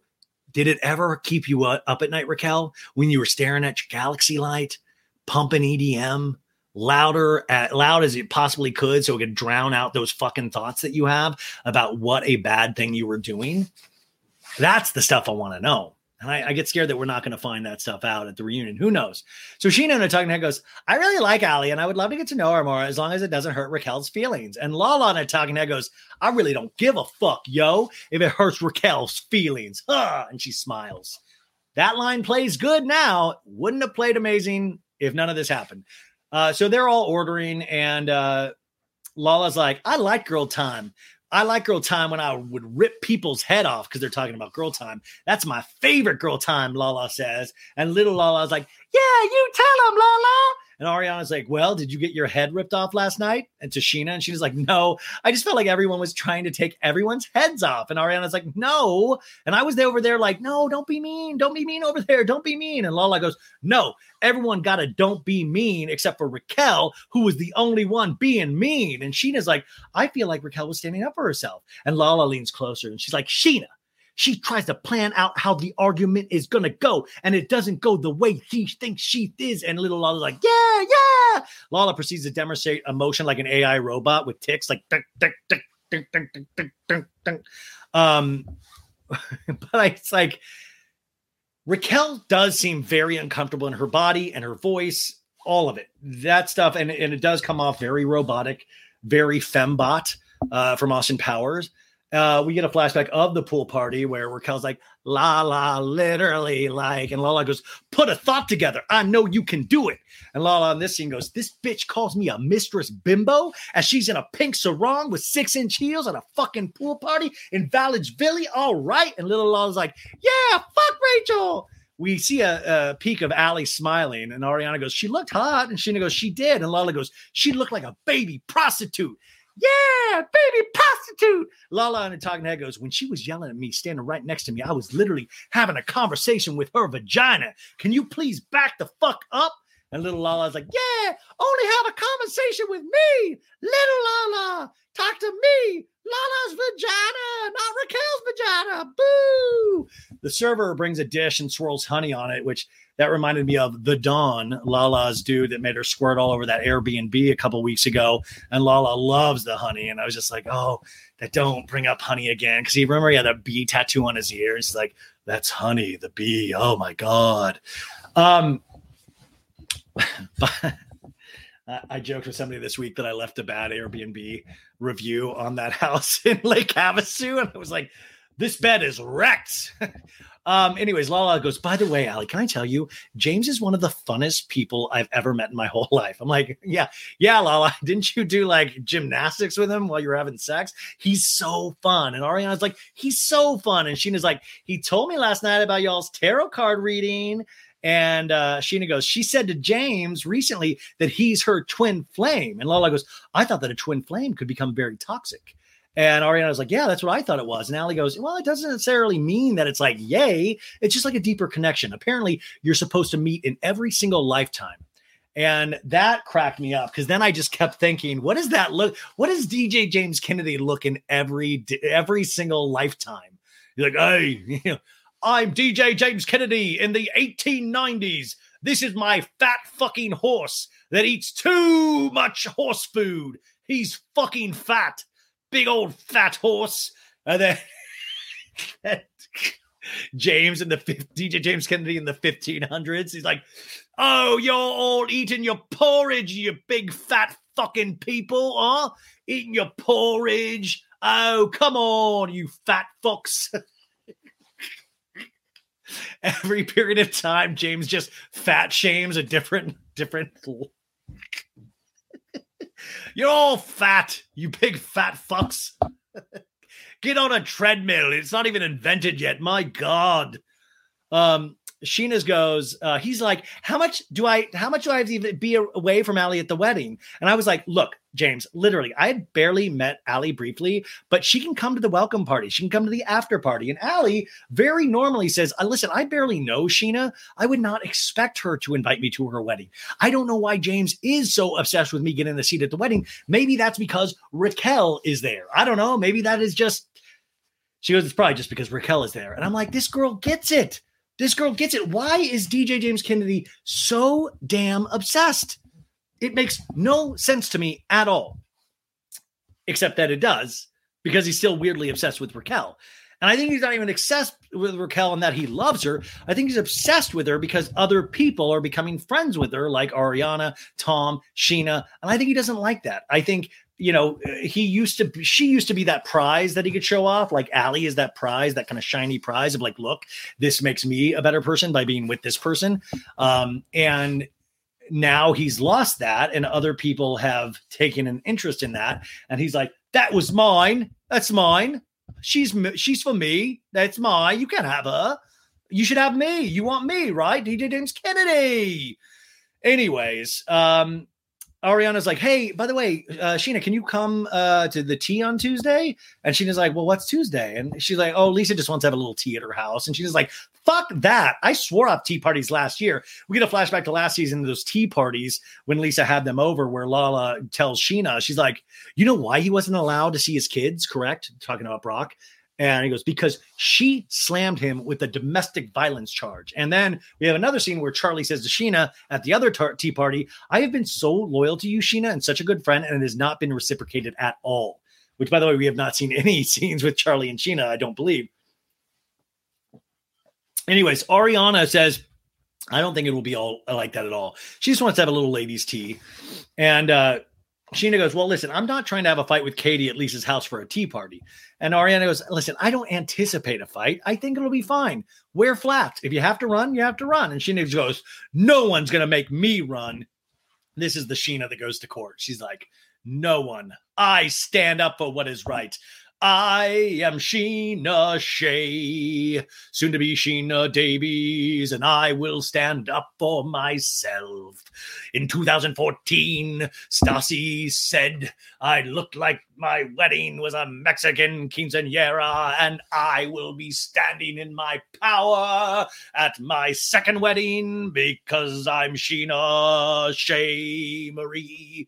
Speaker 4: keep you up at night, Raquel, when you were staring at your Galaxy light, pumping EDM loud as it possibly could so it could drown out those fucking thoughts that you have about what a bad thing you were doing? That's the stuff I want to know. And I get scared that we're not going to find that stuff out at the reunion. Who knows? So Sheena in a talking head goes, I really like Allie, and I would love to get to know her more as long as it doesn't hurt Raquel's feelings. And Lala in a talking head goes, I really don't give a fuck, yo, if it hurts Raquel's feelings. Huh? And she smiles. That line plays good now. Wouldn't have played amazing if none of this happened. So they're all ordering, and Lala's like, I like girl time. I like girl time when I would rip people's head off because they're talking about girl time. That's my favorite girl time, Lala says. And little Lala's like, yeah, you tell him, Lala. And Ariana's like, well, did you get your head ripped off last night? And to Sheena, and Sheena's like, no, I just felt like everyone was trying to take everyone's heads off. And Ariana's like, no. And I was over there like, no, don't be mean. Don't be mean over there. Don't be mean. And Lala goes, no, everyone got to don't be mean except for Raquel, who was the only one being mean. And Sheena's like, I feel like Raquel was standing up for herself. And Lala leans closer and she's like, Sheena, she tries to plan out how the argument is going to go, and it doesn't go the way he thinks she is. And little Lala's like, yeah, yeah. Lala proceeds to demonstrate emotion like an AI robot with ticks, like, ding, ding, ding, ding, ding, ding, ding, ding. But it's like, Raquel does seem very uncomfortable in her body and her voice, all of it, that stuff. And it does come off very robotic, very fembot from Austin Powers. We get a flashback of the pool party where Raquel's like, Lala, literally, like, and Lala goes, put a thought together. I know you can do it. And Lala in this scene goes, this bitch calls me a mistress bimbo as she's in a pink sarong with 6-inch heels at a fucking pool party in Valledgeville. All right. And little Lala's like, yeah, fuck Rachel. We see a peek of Allie smiling, and Ariana goes, she looked hot. And Sheena goes, she did. And Lala goes, she looked like a baby prostitute. Yeah, baby prostitute. Lala in a talking head goes, when she was yelling at me, standing right next to me, I was literally having a conversation with her vagina. Can you please back the fuck up? And little Lala's like, yeah, only have a conversation with me. Little Lala, talk to me. Lala's vagina, not Raquel's vagina. Boo. The server brings a dish and swirls honey on it, which that reminded me of The Dawn, Lala's dude that made her squirt all over that Airbnb a couple weeks ago. And Lala loves the honey. And I was just like, oh, that don't bring up honey again. Because he remember he had a bee tattoo on his ear. It's like, that's honey, the bee. Oh my God. But I joked with somebody this week that I left a bad Airbnb review on that house in Lake Havasu. And I was like, this bed is wrecked. Anyways, Lala goes, by the way, Allie, can I tell you, James is one of the funnest people I've ever met in my whole life. I'm like, yeah, Lala, didn't you do like gymnastics with him while you were having sex? He's so fun. And Ariana's like, he's so fun. And Sheena's like, he told me last night about y'all's tarot card reading. And Sheena goes, she said to James recently that he's her twin flame. And Lala goes, I thought that a twin flame could become very toxic. And Ariana's like, yeah, that's what I thought it was. And Allie goes, well, it doesn't necessarily mean that it's like, yay. It's just like a deeper connection. Apparently, you're supposed to meet in every single lifetime. And that cracked me up because then I just kept thinking, what does that look? What does DJ James Kennedy look in every single lifetime? He's like, hey, I'm DJ James Kennedy in the 1890s. This is my fat fucking horse that eats too much horse food. He's fucking fat. Big old fat horse. And then DJ James Kennedy in the 1500s. He's like, oh, you're all eating your porridge, you big fat fucking people, huh? Eating your porridge. Oh, come on, you fat fucks. Every period of time, James just fat shames a different. You're all fat, you big fat fucks. Get on a treadmill. It's not even invented yet. My God. Sheena's goes, he's like, how much do I have to even be away from Allie at the wedding? And I was like, look, James, literally, I had barely met Allie briefly, but she can come to the welcome party. She can come to the after party. And Allie very normally says, listen, I barely know Sheena. I would not expect her to invite me to her wedding. I don't know why James is so obsessed with me getting the seat at the wedding. Maybe that's because Raquel is there. I don't know. Maybe that is just, she goes, it's probably just because Raquel is there. And I'm like, this girl gets it. This girl gets it. Why is DJ James Kennedy so damn obsessed? It makes no sense to me at all. Except that it does, because he's still weirdly obsessed with Raquel. And I think he's not even obsessed with Raquel in that he loves her. I think he's obsessed with her because other people are becoming friends with her, like Ariana, Tom, Sheena. And I think he doesn't like that. I think, she used to be that prize that he could show off. Like Allie is that prize, that kind of shiny prize of like, look, this makes me a better person by being with this person. And now he's lost that, and other people have taken an interest in that. And he's like, that was mine. That's mine. She's for me. That's mine. You can't have her. You should have me. You want me, right? DJ James Kennedy. Anyways, Ariana's like, hey, by the way, Sheena, can you come to the tea on Tuesday? And Sheena's like, well, what's Tuesday? And she's like, oh, Lisa just wants to have a little tea at her house. And she's like, fuck that. I swore off tea parties last year. We get a flashback to last season, those tea parties when Lisa had them over, where Lala tells Sheena, she's like, you know why he wasn't allowed to see his kids, correct? Talking about Brock. And he goes, because she slammed him with a domestic violence charge. And then we have another scene where Charlie says to Sheena at the other tea party, I have been so loyal to you, Sheena, and such a good friend, and it has not been reciprocated at all. Which, by the way, we have not seen any scenes with Charlie and Sheena, I don't believe. Anyways, Ariana says, I don't think it will be all like that at all. She just wants to have a little ladies' tea. And Sheena goes, well, listen, I'm not trying to have a fight with Katie at Lisa's house for a tea party. And Ariana goes, listen, I don't anticipate a fight. I think it'll be fine. Wear flats. If you have to run, you have to run. And Sheena goes, no one's going to make me run. This is the Sheena that goes to court. She's like, no one. I stand up for what is right. I am Sheena Shea, soon to be Sheena Davies, and I will stand up for myself. In 2014, Stassi said I looked like my wedding was a Mexican quinceañera, and I will be standing in my power at my second wedding because I'm Sheena Shea Marie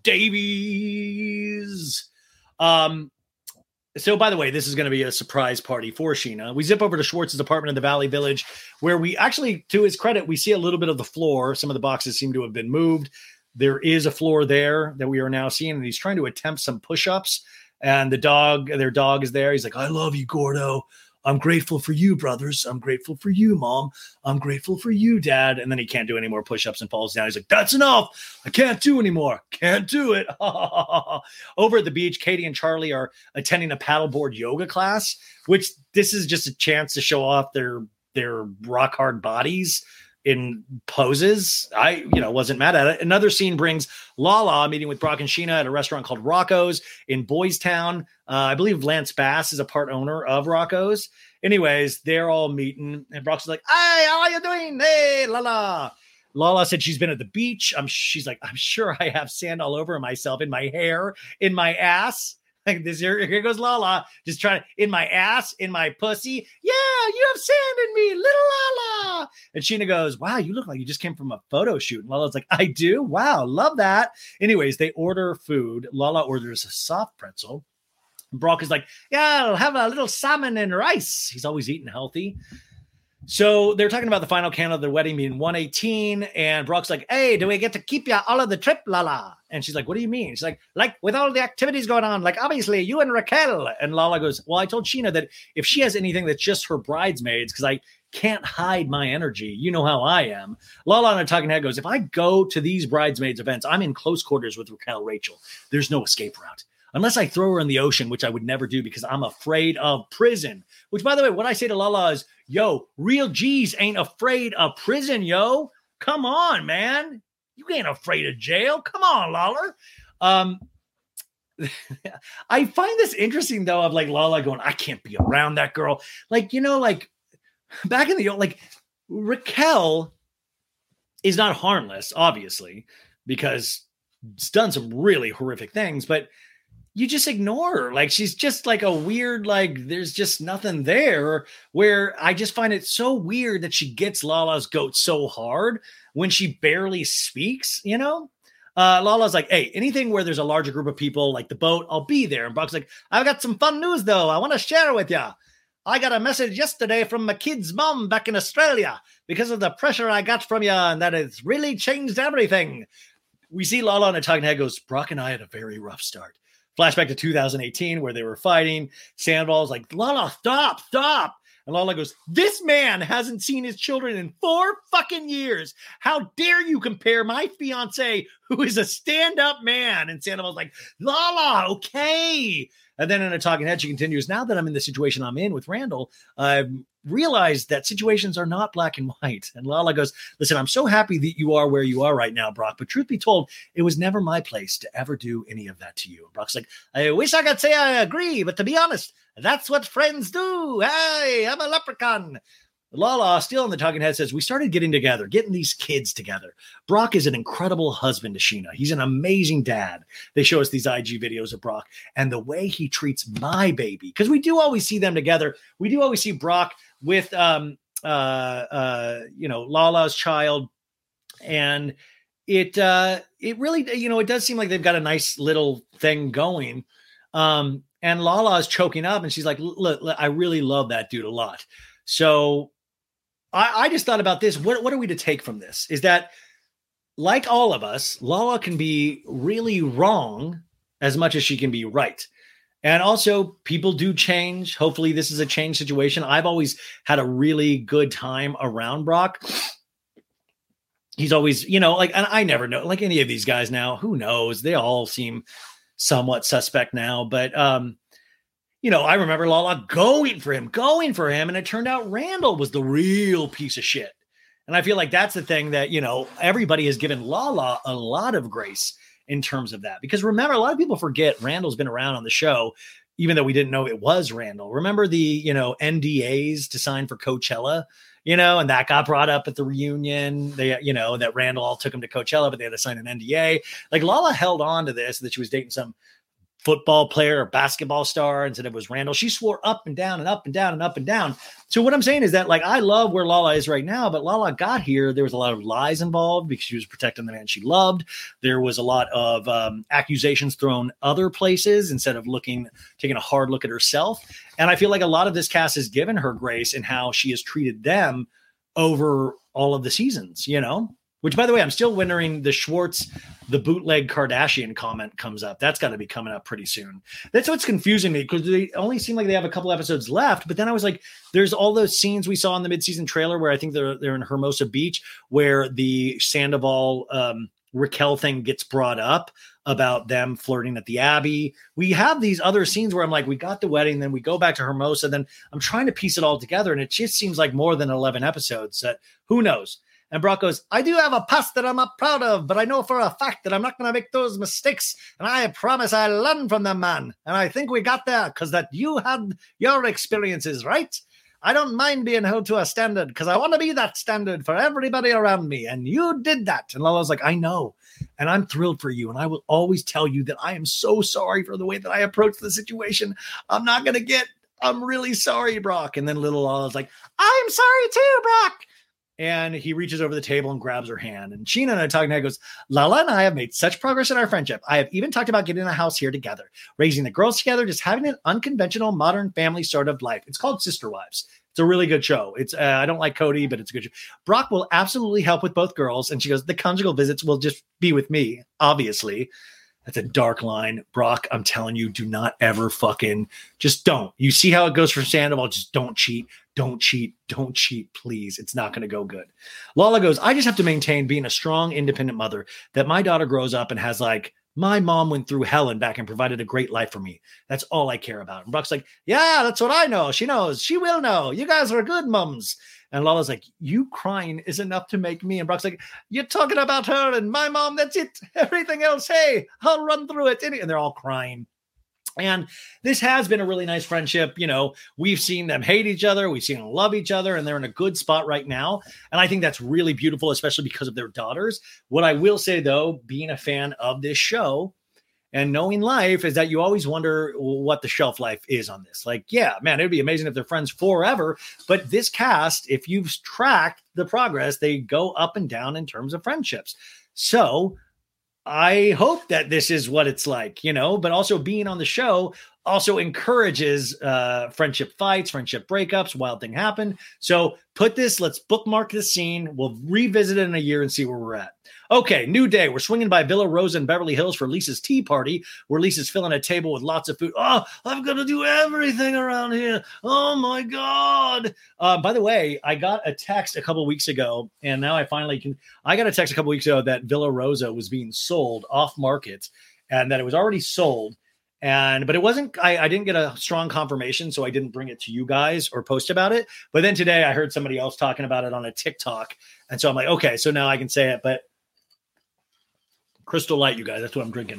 Speaker 4: Davies. So, by the way, this is going to be a surprise party for Sheena. We zip over to Schwartz's apartment in the Valley Village, where we actually, to his credit, we see a little bit of the floor. Some of the boxes seem to have been moved. There is a floor there that we are now seeing, and he's trying to attempt some push-ups. And their dog is there. He's like, I love you, Gordo. I'm grateful for you, brothers. I'm grateful for you, Mom. I'm grateful for you, Dad. And then he can't do any more push-ups and falls down. He's like, that's enough. I can't do anymore. Can't do it. Over at the beach, Katie and Charlie are attending a paddleboard yoga class, which this is just a chance to show off their rock hard bodies in poses. I, wasn't mad at it. Another scene brings Lala meeting with Brock and Sheena at a restaurant called Rocco's in Boys Town. I believe Lance Bass is a part owner of Rocco's. Anyways, they're all meeting, and Brock's like, hey, how are you doing? Hey, Lala. Lala said she's been at the beach. She's like, I'm sure I have sand all over myself, in my hair, in my ass. Like this here goes Lala, just trying to, in my ass, in my pussy. Yeah, you have sand in me, little Lala. And Sheena goes, wow, you look like you just came from a photo shoot. And Lala's like, I do? Wow, love that. Anyways, they order food. Lala orders a soft pretzel. Brock is like, yeah, I'll have a little salmon and rice. He's always eating healthy. So they're talking about the final count of the wedding being 118, and Brock's like, hey, do we get to keep you all of the trip, Lala? And she's like, what do you mean? She's like with all the activities going on, like obviously you and Raquel. And Lala goes, well, I told Sheena that if she has anything that's just her bridesmaids, because I can't hide my energy. You know how I am. Lala on a talking head goes, if I go to these bridesmaids events, I'm in close quarters with Raquel Rachel. There's no escape route. Unless I throw her in the ocean, which I would never do because I'm afraid of prison. Which, by the way, what I say to Lala is, yo, real G's ain't afraid of prison, yo. Come on, man. You ain't afraid of jail. Come on, Lala. I find this interesting, though, of like Lala going, I can't be around that girl. Like, you know, like back in the old, like Raquel is not harmless, obviously, because it's done some really horrific things, but you just ignore her. Like, she's just like a weird, like, there's just nothing there, where I just find it so weird that she gets Lala's goat so hard when she barely speaks, you know? Lala's like, hey, anything where there's a larger group of people, like the boat, I'll be there. And Brock's like, I've got some fun news, though. I want to share with you. I got a message yesterday from my kid's mom back in Australia because of the pressure I got from you, and that it's really changed everything. We see Lala on a talking head goes, Brock and I had a very rough start. Flashback to 2018 where they were fighting. Sandoval's like, Lala, stop. And Lala goes, this man hasn't seen his children in 4 fucking years. How dare you compare my fiance, who is a stand-up man? And Sandoval's like, Lala, okay. And then in a talking head, she continues, now that I'm in the situation I'm in with Randall, I've realized that situations are not black and white. And Lala goes, listen, I'm so happy that you are where you are right now, Brock. But truth be told, it was never my place to ever do any of that to you. And Brock's like, I wish I could say I agree, but to be honest, that's what friends do. Hey, I'm a leprechaun. Lala, still in the talking head, says, we started getting these kids together. Brock is an incredible husband to Sheena. He's an amazing dad. They show us these IG videos of Brock and the way he treats my baby. Because we do always see them together. We do always see Brock with, Lala's child. And it really, it does seem like they've got a nice little thing going. And Lala is choking up and she's like, look, I really love that dude a lot. So I just thought about this. What are we to take from this? Is that, like all of us, Lala can be really wrong as much as she can be right. And also, people do change. Hopefully, this is a change situation. I've always had a really good time around Brock. He's always, and I never know, like any of these guys now, who knows? They all seem somewhat suspect now. But, I remember Lala going for him. And it turned out Randall was the real piece of shit. And I feel like that's the thing that, everybody has given Lala a lot of grace in terms of that. Because remember, a lot of people forget Randall's been around on the show, even though we didn't know it was Randall. Remember the, NDAs to sign for Coachella, and that got brought up at the reunion. They, that Randall all took him to Coachella, but they had to sign an NDA. Like Lala held on to this, that she was dating some football player or basketball star and said it was Randall. She swore up and down and up and down and up and down. So what I'm saying is that, like, I love where Lala is right now, but Lala got here. There was a lot of lies involved because she was protecting the man she loved. There was a lot of accusations thrown other places instead of taking a hard look at herself. And I feel like a lot of this cast has given her grace in how she has treated them over all of the seasons, Which, by the way, I'm still wondering, the Schwartz, the bootleg Kardashian comment comes up. That's got to be coming up pretty soon. That's what's confusing me, because they only seem like they have a couple episodes left. But then I was like, there's all those scenes we saw in the midseason trailer where I think they're in Hermosa Beach, where the Sandoval Raquel thing gets brought up about them flirting at the Abbey. We have these other scenes where I'm like, we got the wedding, then we go back to Hermosa, then I'm trying to piece it all together. And it just seems like more than 11 episodes. That who knows? And Brock goes, I do have a past that I'm not proud of, but I know for a fact that I'm not going to make those mistakes. And I promise I'll learn from them, man. And I think we got there because that you had your experiences, right? I don't mind being held to a standard because I want to be that standard for everybody around me. And you did that. And Lala's like, I know. And I'm thrilled for you. And I will always tell you that I am so sorry for the way that I approached the situation. I'm really sorry, Brock. And then little Lala's like, I'm sorry too, Brock. And he reaches over the table and grabs her hand. And Sheena and I talking now goes, Lala and I have made such progress in our friendship. I have even talked about getting a house here together, raising the girls together, just having an unconventional modern family sort of life. It's called Sister Wives. It's a really good show. It's I don't like Cody, but it's a good show. Brock will absolutely help with both girls. And she goes, the conjugal visits will just be with me, obviously. That's a dark line. Brock, I'm telling you, do not ever just don't. You see how it goes for Sandoval. Just don't cheat. Don't cheat. Don't cheat, please. It's not going to go good. Lala goes, I just have to maintain being a strong, independent mother, that my daughter grows up and has like, my mom went through hell and back and provided a great life for me. That's all I care about. And Brock's like, yeah, that's what I know. She knows. She will know. You guys are good mums. And Lala's like, you crying is enough to make me. And Brock's like, you're talking about her and my mom. That's it. Everything else, hey, I'll run through it. And they're all crying. And this has been a really nice friendship. You know, we've seen them hate each other. We've seen them love each other, and they're in a good spot right now. And I think that's really beautiful, especially because of their daughters. What I will say, though, being a fan of this show and knowing life, is that you always wonder what the shelf life is on this. Like, yeah, man, it'd be amazing if they're friends forever. But this cast, if you've tracked the progress, they go up and down in terms of friendships. So I hope that this is what it's like, you know, but also being on the show also encourages friendship fights, friendship breakups, wild thing happen. So let's bookmark this scene. We'll revisit it in a year and see where we're at. Okay, new day. We're swinging by Villa Rosa in Beverly Hills for Lisa's tea party, where Lisa's filling a table with lots of food. Oh, I've got to do everything around here. Oh, my God. By the way, I got a text a couple weeks ago, and now I finally can. I got a text a couple weeks ago that Villa Rosa was being sold off market and that it was already sold. But it wasn't, I didn't get a strong confirmation, so I didn't bring it to you guys or post about it. But then today I heard somebody else talking about it on a TikTok. And so I'm like, okay, so now I can say it. But Crystal Light, you guys, that's what I'm drinking.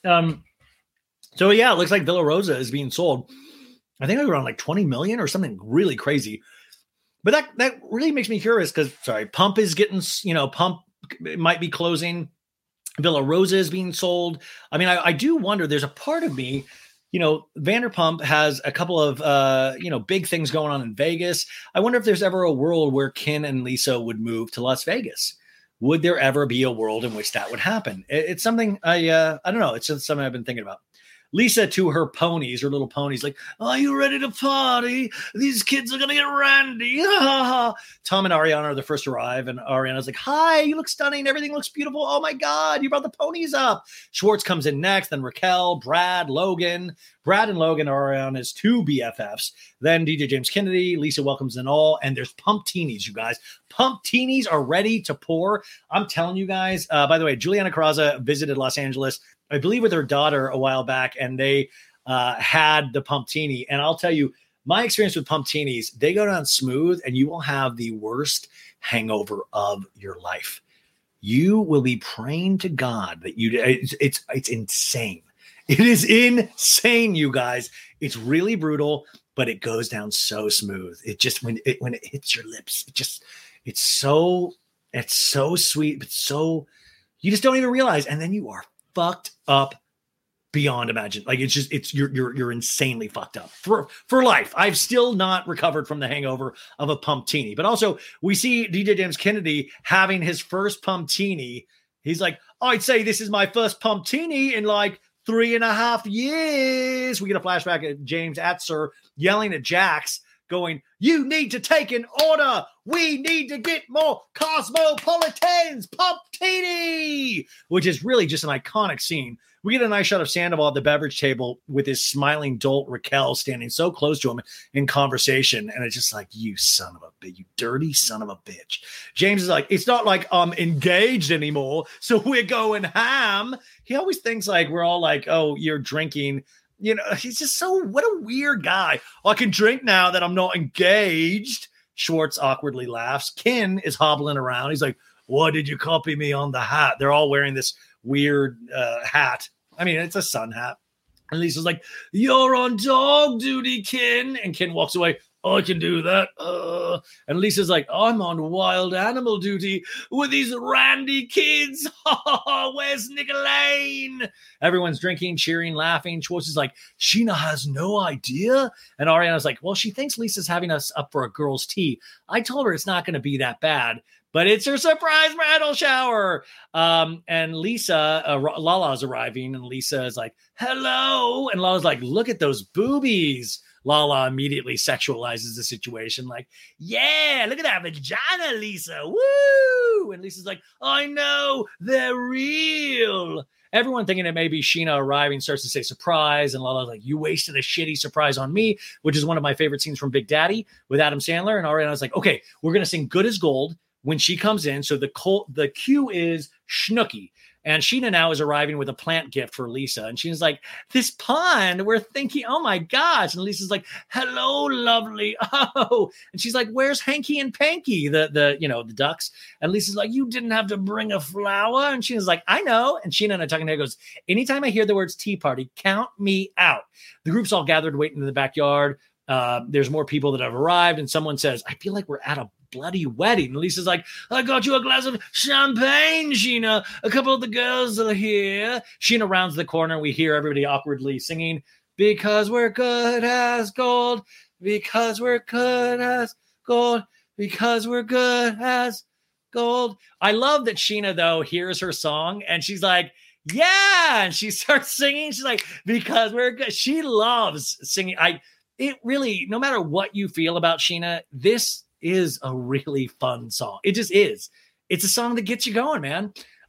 Speaker 4: So yeah, it looks like Villa Rosa is being sold. I think around like 20 million or something really crazy. But that really makes me curious because, Pump is getting, Pump might be closing. Villa Rosa is being sold. I mean, I do wonder, there's a part of me, Vanderpump has a couple of, big things going on in Vegas. I wonder if there's ever a world where Ken and Lisa would move to Las Vegas. Would there ever be a world in which that would happen? It's something I don't know. It's just something I've been thinking about. Lisa to her little ponies, like, are you ready to party? These kids are going to get randy. Tom and Ariana are the first to arrive, and Ariana's like, hi, you look stunning. Everything looks beautiful. Oh, my God, you brought the ponies up. Schwartz comes in next, then Raquel, Brad, Logan. Brad and Logan are Ariana's two BFFs. Then DJ James Kennedy. Lisa welcomes them all, and there's Pumptinis, you guys. Pumptinis are ready to pour. I'm telling you guys. By the way, Juliana Carraza visited Los Angeles, I believe, with her daughter a while back, and they had the Pumptini. And I'll tell you, my experience with Pumptinis, they go down smooth, and you will have the worst hangover of your life. You will be praying to God that it's insane. It is insane, you guys. It's really brutal, but it goes down so smooth. It just when it hits your lips, it's so sweet, but so you just don't even realize, and then you are fucked up beyond imagine. Like you're insanely fucked up for life. I've still not recovered from the hangover of a Pumptini. But also we see DJ James Kennedy having his first Pumptini. He's like, I'd say this is my first Pumptini in like 3.5 years. We get a flashback at James Atzer yelling at Jax, going, you need to take an order. We need to get more Cosmopolitans. Pumptini, which is really just an iconic scene. We get a nice shot of Sandoval at the beverage table with his smiling dolt Raquel standing so close to him in conversation. And it's just like, you son of a bitch, you dirty son of a bitch. James is like, it's not like I'm engaged anymore, so we're going ham. He always thinks like we're all like, oh, you're drinking. He's just what a weird guy. I can drink now that I'm not engaged. Schwartz awkwardly laughs. Ken is hobbling around. He's like, why did you copy me on the hat? They're all wearing this weird hat. I mean, it's a sun hat. And Lisa's like, you're on dog duty, Ken. And Ken walks away. I can do that. And Lisa's like, I'm on wild animal duty with these randy kids. Where's Nicolene? Everyone's drinking, cheering, laughing. Schwartz is like, Sheena has no idea. And Ariana's like, well, she thinks Lisa's having us up for a girl's tea. I told her it's not going to be that bad, but it's her surprise bridal shower. And Lisa, Lala's arriving, and Lisa is like, hello. And Lala's like, look at those boobies. Lala immediately sexualizes the situation. Like, yeah, look at that vagina, Lisa. Woo! And Lisa's like, I know, they're real. Everyone thinking it may be Sheena arriving starts to say surprise. And Lala's like, you wasted a shitty surprise on me, which is one of my favorite scenes from Big Daddy with Adam Sandler. And Ariana's like, okay, we're going to sing Good as Gold when she comes in. So the cue is Snooki. And Sheena now is arriving with a plant gift for Lisa. And she's like, this pond, we're thinking, oh my gosh. And Lisa's like, hello, lovely. Oh. And she's like, where's Hanky and Panky, the ducks? And Lisa's like, you didn't have to bring a flower. And Sheena's like, I know. And Sheena in a talking head goes, anytime I hear the words tea party, count me out. The group's all gathered waiting in the backyard. There's more people that have arrived. And someone says, I feel like we're at a bloody wedding. And Lisa's like, I got you a glass of champagne, Sheena. A couple of the girls are here. Sheena rounds the corner and we hear everybody awkwardly singing, because we're good as gold, because we're good as gold, because we're good as gold. I love that Sheena, though, hears her song and she's like, yeah. And she starts singing. She's like, because we're good. She loves singing. It really, no matter what you feel about Sheena, this is a really fun song. It just is. It's a song that gets you going, man.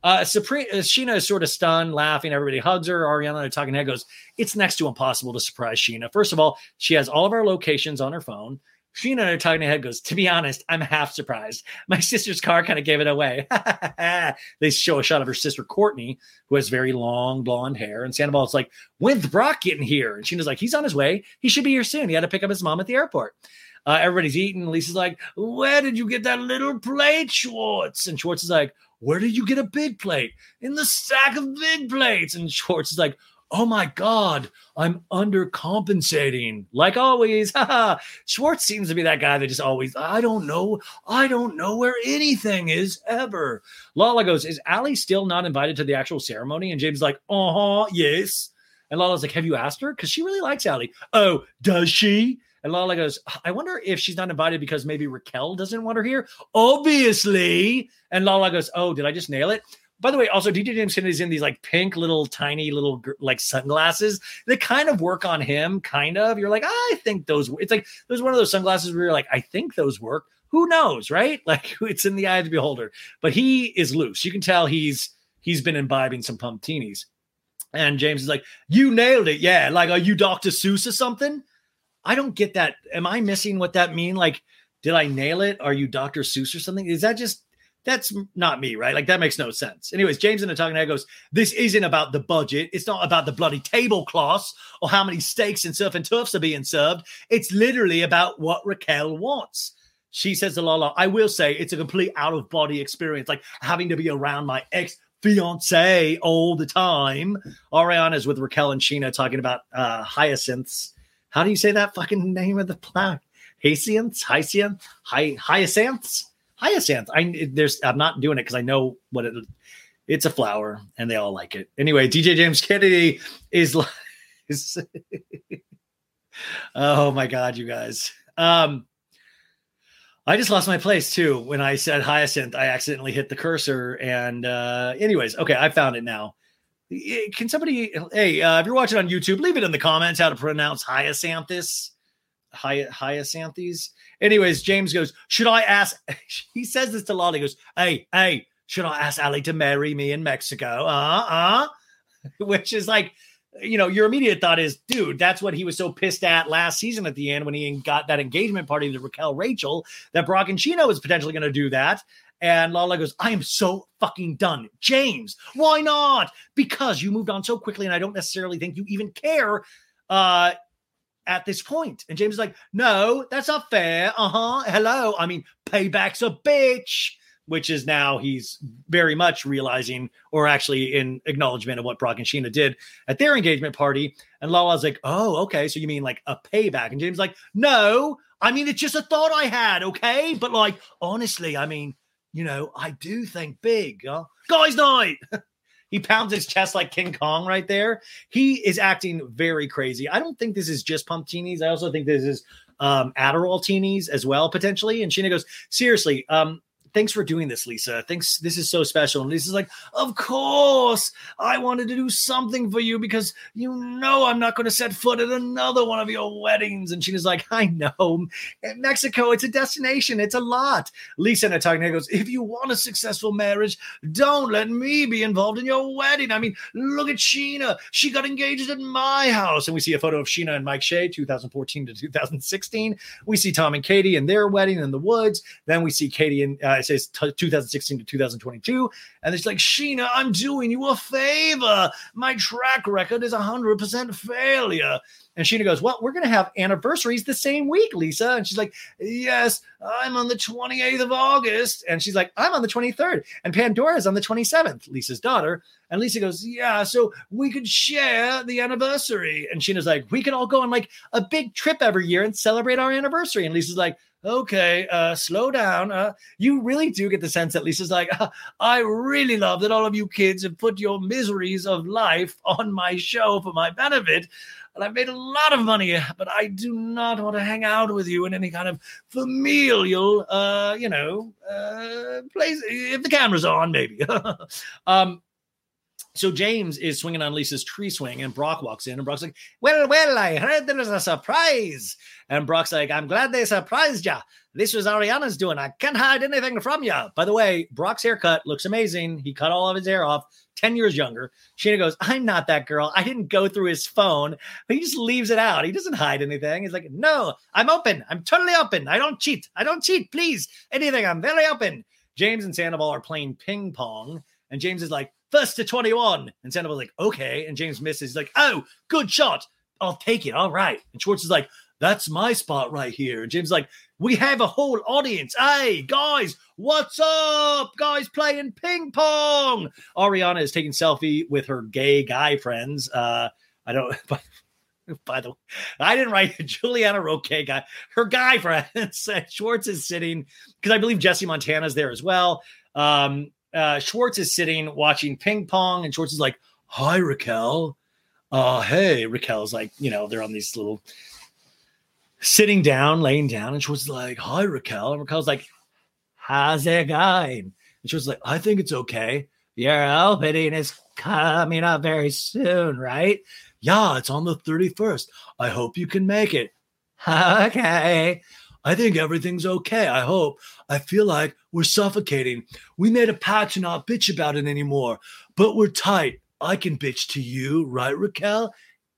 Speaker 4: Sheena is sort of stunned, laughing. Everybody hugs her. Ariana, the talking head, goes, it's next to impossible to surprise Sheena. First of all, she has all of our locations on her phone. Sheena, the talking head, goes, to be honest, I'm half surprised. My sister's car kind of gave it away. They show a shot of her sister, Courtney, who has very long blonde hair. And Sandoval's like, when's Brock getting here? And Sheena's like, he's on his way. He should be here soon. He had to pick up his mom at the airport. Everybody's eating. Lisa's like, where did you get that little plate, Schwartz? And Schwartz is like, where did you get a big plate? In the stack of big plates. And Schwartz is like, oh my God, I'm undercompensating. Like always. Schwartz seems to be that guy that just always, I don't know where anything is ever. Lala goes, is Allie still not invited to the actual ceremony? And James is like, yes. And Lala's like, have you asked her? Because she really likes Allie. Oh, does she? And Lala goes, I wonder if she's not invited because maybe Raquel doesn't want her here. Obviously. And Lala goes, oh, did I just nail it? By the way, also, DJ James Kennedy's in these like pink little tiny little like sunglasses that kind of work on him, kind of. You're like, I think those, it's like, there's one of those sunglasses where you're like, I think those work. Who knows, right? Like it's in the eye of the beholder. But he is loose. You can tell he's been imbibing some pumptinis. And James is like, you nailed it. Yeah. Like, are you Dr. Seuss or something? I don't get that. Am I missing what that mean? Like, did I nail it? Are you Dr. Seuss or something? Is that just, that's not me, right? Like that makes no sense. Anyways, James in the talking head goes, this isn't about the budget. It's not about the bloody tablecloths or how many steaks and surf and turfs are being served. It's literally about what Raquel wants. She says to Lala, I will say it's a complete out of body experience. Like having to be around my ex-fiance all the time. Ariana's with Raquel and Sheena talking about hyacinths. How do you say that fucking name of the plant? Hyacinths? Hyacinths? I'm not doing it because I know what it's a flower and they all like it. Anyway, DJ James Kennedy is oh my God, you guys. I just lost my place too. When I said hyacinth, I accidentally hit the cursor. And anyways, okay, I found it now. Can somebody, hey, if you're watching on YouTube, leave it in the comments how to pronounce hyacinthus. Hyacinthes. Anyways, James goes, should I ask? He says this to Lolly. He goes, hey, should I ask Allie to marry me in Mexico? Which is like, you know, your immediate thought is, dude, that's what he was so pissed at last season at the end when he got that engagement party to Raquel Rachel, that Brock and Sheena was potentially going to do that. And Lala goes, I am so fucking done. James, why not? Because you moved on so quickly and I don't necessarily think you even care at this point. And James is like, no, that's not fair. Hello. I mean, payback's a bitch. Which is now he's very much realizing, or actually in acknowledgement of what Brock and Sheena did at their engagement party. And Lala's like, oh, okay. So you mean like a payback? And James is like, no, I mean, it's just a thought I had. Okay. But like, honestly, I mean, you know, I do think big. Guys night. He pounds his chest like King Kong right there. He is acting very crazy. I don't think this is just pumptinis. I also think this is Adderall teenies as well, potentially. And Sheena goes, seriously, thanks for doing this, Lisa. Thanks. This is so special. And Lisa's like, of course, I wanted to do something for you because I'm not going to set foot at another one of your weddings. And Sheena's like, I know. In Mexico, it's a destination. It's a lot. Lisa Natalia goes, if you want a successful marriage, don't let me be involved in your wedding. I mean, look at Sheena. She got engaged at my house. And we see a photo of Sheena and Mike Shea, 2014 to 2016. We see Tom and Katie and their wedding in the woods. Then we see Katie in, it says 2016 to 2022. And it's like, Sheena, I'm doing you a favor. My track record is 100% failure. And Sheena goes, well, we're going to have anniversaries the same week, Lisa. And she's like, yes, I'm on the 28th of August. And she's like, I'm on the 23rd. And Pandora's on the 27th, Lisa's daughter. And Lisa goes, yeah, so we could share the anniversary. And Sheena's like, we could all go on like a big trip every year and celebrate our anniversary. And Lisa's like, okay, slow down. You really do get the sense that Lisa's like, I really love that all of you kids have put your miseries of life on my show for my benefit. And I've made a lot of money, but I do not want to hang out with you in any kind of familial, place. If the camera's on, maybe. So James is swinging on Lisa's tree swing, and Brock walks in, and Brock's like, well, I heard there was a surprise. And Brock's like, I'm glad they surprised ya. This was Ariana's doing. I can't hide anything from ya. By the way, Brock's haircut looks amazing. He cut all of his hair off, 10 years younger. Sheena goes, I'm not that girl. I didn't go through his phone. He just leaves it out. He doesn't hide anything. He's like, no, I'm open. I'm totally open. I don't cheat. Please. Anything. I'm very open. James and Sandoval are playing ping pong. And James is like, first to 21. And Sandoval's like, okay. And James misses. He's like, oh, good shot. I'll take it. All right. And Schwartz is like, that's my spot right here. And James is like, we have a whole audience. Hey, guys, what's up? Guys playing ping pong. Ariana is taking selfie with her gay guy friends. By the way, I didn't write Juliana Roque guy. Her guy friends. Schwartz is sitting, because I believe Jesse Montana's there as well. Schwartz is sitting watching ping pong, and Schwartz is like, hi, Raquel. Hey, Raquel's like, they're on these little sitting down, laying down, and Schwartz is like, hi, Raquel. And Raquel's like, how's it going? And Schwartz is like, I think it's okay. Your opening is coming up very soon, right? Yeah, it's on the 31st. I hope you can make it. Okay. I think everything's okay. I hope. I feel like we're suffocating. We made a pact to not bitch about it anymore, but we're tight. I can bitch to you, right, Raquel?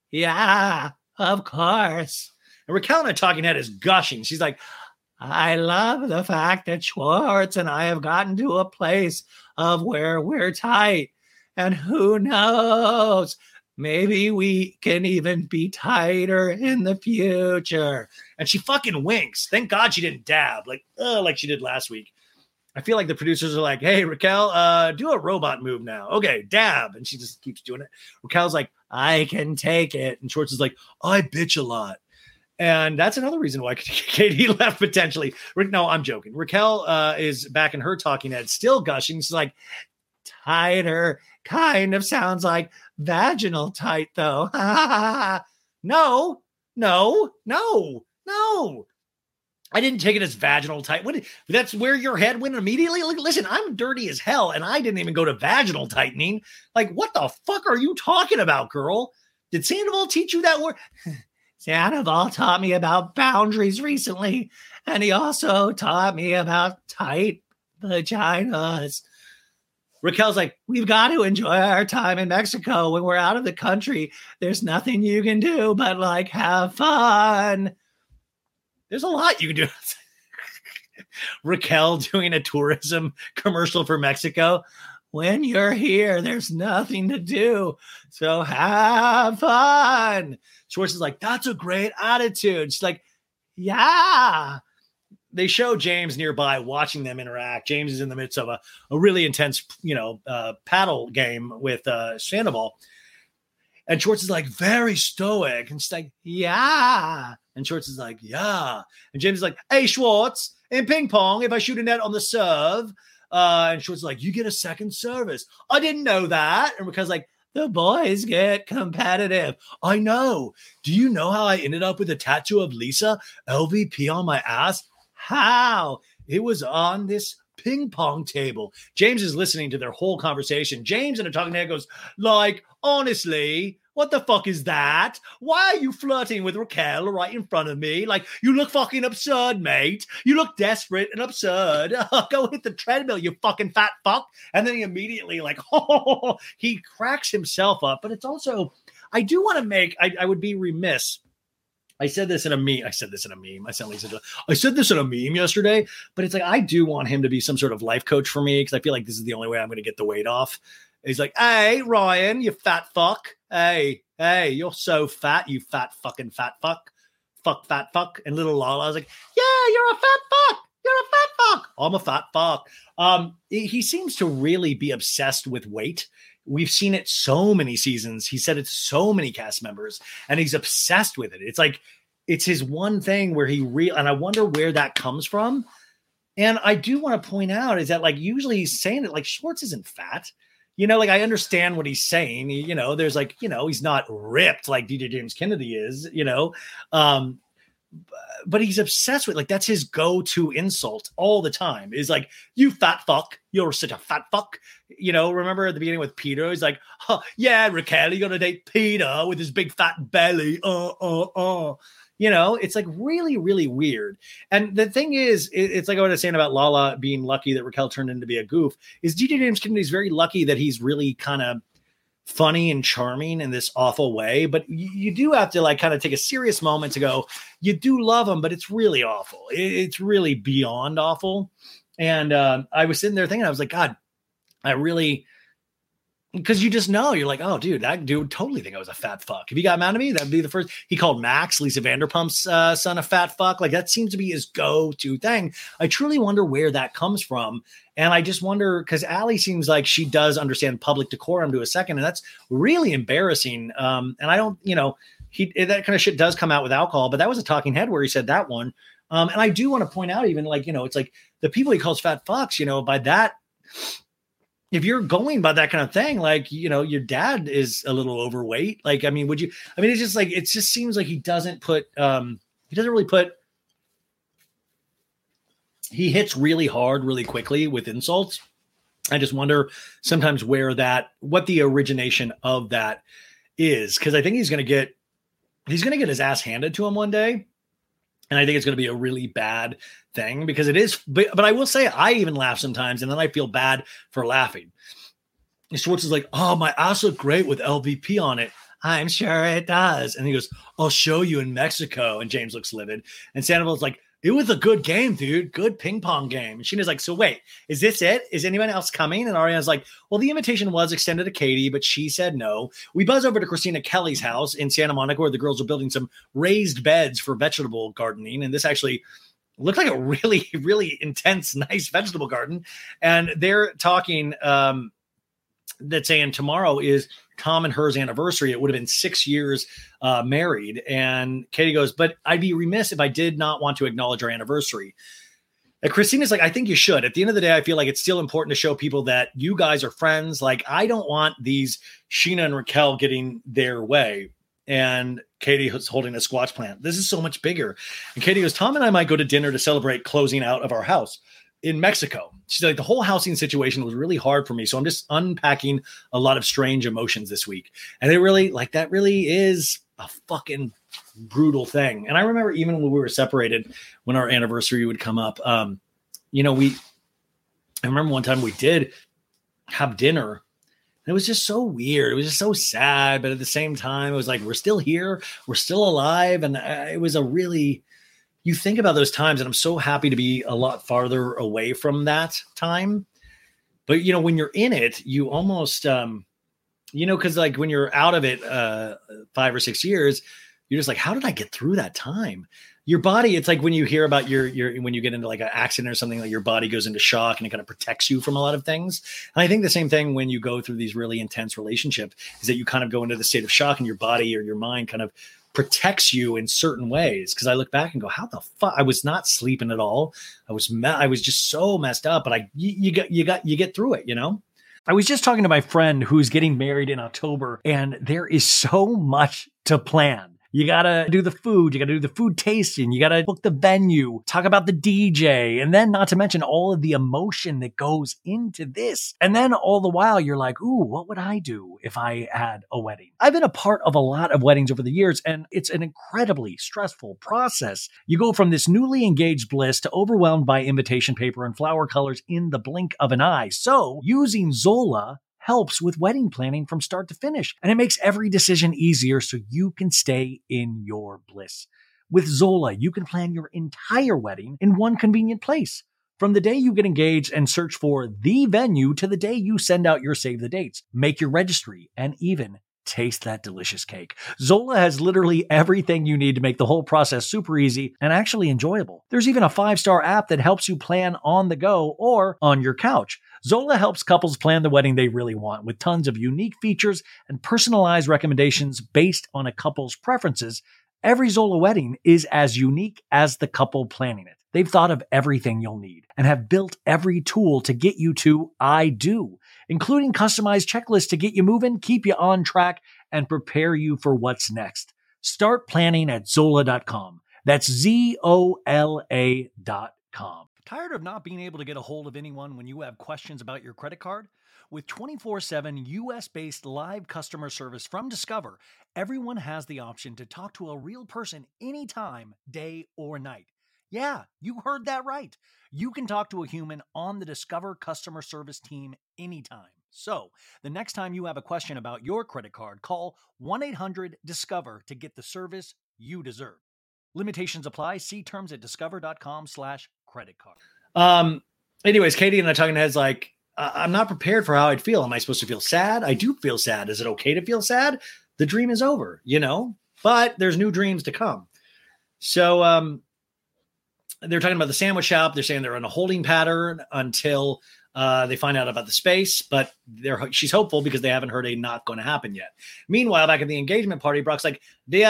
Speaker 4: Yeah, of course. And Raquel in a talking head is gushing. She's like, I love the fact that Schwartz and I have gotten to a place of where we're tight. And who knows? Maybe we can even be tighter in the future. And she fucking winks. Thank God she didn't dab like she did last week. I feel like the producers are like, hey, Raquel, do a robot move now. Okay, dab. And she just keeps doing it. Raquel's like, I can take it. And Schwartz is like, I bitch a lot. And that's another reason why Katie left potentially. No, I'm joking. Raquel is back in her talking head, still gushing. She's like, tighter kind of sounds like vaginal tight, though. No. I didn't take it as vaginal tight. That's where your head went immediately? Like, listen, I'm dirty as hell, and I didn't even go to vaginal tightening. Like, what the fuck are you talking about, girl? Did Sandoval teach you that word? Sandoval taught me about boundaries recently, and he also taught me about tight vaginas. Raquel's like, we've got to enjoy our time in Mexico. When we're out of the country, there's nothing you can do but like have fun. There's a lot you can do. Raquel doing a tourism commercial for Mexico. When you're here, there's nothing to do. So have fun. Schwartz is like, that's a great attitude. She's like, yeah. They show James nearby watching them interact. James is in the midst of a really intense, paddle game with Sandoval. And Schwartz is like, very stoic. And she's like, yeah. And Schwartz is like, yeah. And James is like, hey, Schwartz, in ping pong, if I shoot a net on the serve, and Schwartz is like, you get a second service. I didn't know that. And Raquel's like, the boys get competitive. I know. Do you know how I ended up with a tattoo of Lisa, LVP, on my ass? How? It was on this
Speaker 5: ping pong table. James is listening to their whole conversation. James in a talking head goes, like, honestly, what the fuck is that? Why are you flirting with Raquel right in front of me? Like, you look fucking absurd, mate. You look desperate and absurd. Go hit the treadmill, you fucking fat fuck. And then he immediately, like, he cracks himself up. But it's also, I do want to make, I would be remiss. I said this in a meme. I said this in a meme yesterday, but it's like, I do want him to be some sort of life coach for me because I feel like this is the only way I'm going to get the weight off. He's like, hey, Ryan, you fat fuck. Hey, you're so fat, you fat fucking fat fuck. Fuck, fat fuck. And little Lala was like, yeah, you're a fat fuck. You're a fat fuck. I'm a fat fuck. He seems to really be obsessed with weight. We've seen it so many seasons. He said it to so many cast members, and he's obsessed with it. It's like, it's his one thing where and I wonder where that comes from. And I do want to point out is that, like, usually he's saying it like Schwartz isn't fat. You know, like, I understand what he's saying. You know, there's like, you know, he's not ripped like DJ James Kennedy is, you know. But he's obsessed with, like, that's his go-to insult all the time is like, you fat fuck, you're such a fat fuck. You know, remember at the beginning with Peter, he's like, yeah, Raquel, you're gonna date Peter with his big fat belly. You know, it's like really, really weird. And the thing is, it's like I was saying about Lala being lucky that Raquel turned into be a goof, is DJ James Kennedy's very lucky that he's really kind of funny and charming in this awful way. But you do have to, like, kind of take a serious moment to go, you do love him, but it's really awful. It's really beyond awful. And I was sitting there thinking, I was like, God, I really... Because you just know, you're like, oh, dude, that dude totally think I was a fat fuck. If he got mad at me, that'd be the first. He called Max, Lisa Vanderpump's son, a fat fuck. Like, that seems to be his go-to thing. I truly wonder where that comes from. And I just wonder, because Allie seems like she does understand public decorum to a second, and that's really embarrassing. And I don't, you know, that kind of shit does come out with alcohol, but that was a talking head where he said that one. And I do want to point out, even, like, you know, it's like the people he calls fat fucks, you know, by that, if you're going by that kind of thing, like, you know, your dad is a little overweight. Like, I mean, would you, I mean, it's just like, it just seems like he doesn't really put, he hits really hard, really quickly with insults. I just wonder sometimes what the origination of that is. Cause I think he's going to get his ass handed to him one day. And I think it's going to be a really bad thing because it is. But I will say, I even laugh sometimes, and then I feel bad for laughing. And Schwartz is like, oh, my ass look great with LVP on it. I'm sure it does. And he goes, I'll show you in Mexico. And James looks livid. And Sandoval's like, it was a good game, dude. Good ping pong game. And Sheena's like, so wait, is this it? Is anyone else coming? And Ariana's like, well, the invitation was extended to Katie, but she said no. We buzz over to Christina Kelly's house in Santa Monica, where the girls are building some raised beds for vegetable gardening. And this actually looked like a really, really intense, nice vegetable garden. And they're talking that saying tomorrow is Tom and her's anniversary. It would have been 6 years married. And Katie goes, but I'd be remiss if I did not want to acknowledge our anniversary. And Christina's like, I think you should. At the end of the day, I feel like it's still important to show people that you guys are friends. Like, I don't want these Sheena and Raquel getting their way. And Katie was holding a squash plant. This is so much bigger. And Katie goes, Tom and I might go to dinner to celebrate closing out of our house in Mexico. She's like, the whole housing situation was really hard for me. So I'm just unpacking a lot of strange emotions this week. And it really, like, that really is a fucking brutal thing. And I remember even when we were separated, when our anniversary would come up, you know, I remember one time we did have dinner. And it was just so weird. It was just so sad. But at the same time, it was like, we're still here. We're still alive. And it was a really, you think about those times, and I'm so happy to be a lot farther away from that time. But, you know, when you're in it, you almost, you know, because like when you're out of it 5 or 6 years, you're just like, how did I get through that time? Your body, it's like when you hear about your when you get into like an accident or something, like your body goes into shock and it kind of protects you from a lot of things. And I think the same thing when you go through these really intense relationships is that you kind of go into the state of shock and your body or your mind kind of protects you in certain ways. Because I look back and go, how the fuck? I was not sleeping at all. I was just so messed up. But you get through it, you know.
Speaker 6: I was just talking to my friend who's getting married in October, and there is so much to plan.
Speaker 5: You gotta do the food, you gotta do the food tasting, you gotta book the venue, talk about the DJ, and then not to mention all of the emotion that goes into this. And then all the while you're like, ooh, what would I do if I had a wedding? I've been a part of a lot of weddings over the years, and it's an incredibly stressful process. You go from this newly engaged bliss to overwhelmed by invitation paper and flower colors in the blink of an eye. So using Zola helps with wedding planning from start to finish, and it makes every decision easier so you can stay in your bliss. With Zola, you can plan your entire wedding in one convenient place. From the day you get engaged and search for the venue to the day you send out your save the dates, make your registry, and even taste that delicious cake. Zola has literally everything you need to make the whole process super easy and actually enjoyable. There's even a 5-star app that helps you plan on the go or on your couch. Zola helps couples plan the wedding they really want with tons of unique features and personalized recommendations based on a couple's preferences. Every Zola wedding is as unique as the couple planning it. They've thought of everything you'll need and have built every tool to get you to I do, including customized checklists to get you moving, keep you on track, and prepare you for what's next. Start planning at Zola.com. That's ZOLA.com. Tired of not being able to get a hold of anyone when you have questions about your credit card? With 24/7 US-based live customer service from Discover, everyone has the option to talk to a real person anytime, day or night. Yeah, you heard that right. You can talk to a human on the Discover customer service team anytime. So, the next time you have a question about your credit card, call 1-800-DISCOVER to get the service you deserve. Limitations apply. See terms at discover.com/credit card. Anyways, Katie and I talking heads like, I'm not prepared for how I'd feel. Am I supposed to feel sad? I do feel sad. Is it okay to feel sad? The dream is over, but there's new dreams to come. So, they're talking about the sandwich shop. They're saying they're in a holding pattern until they find out about the space, but she's hopeful because they haven't heard a not going to happen yet. Meanwhile, back at the engagement party, Brock's like, do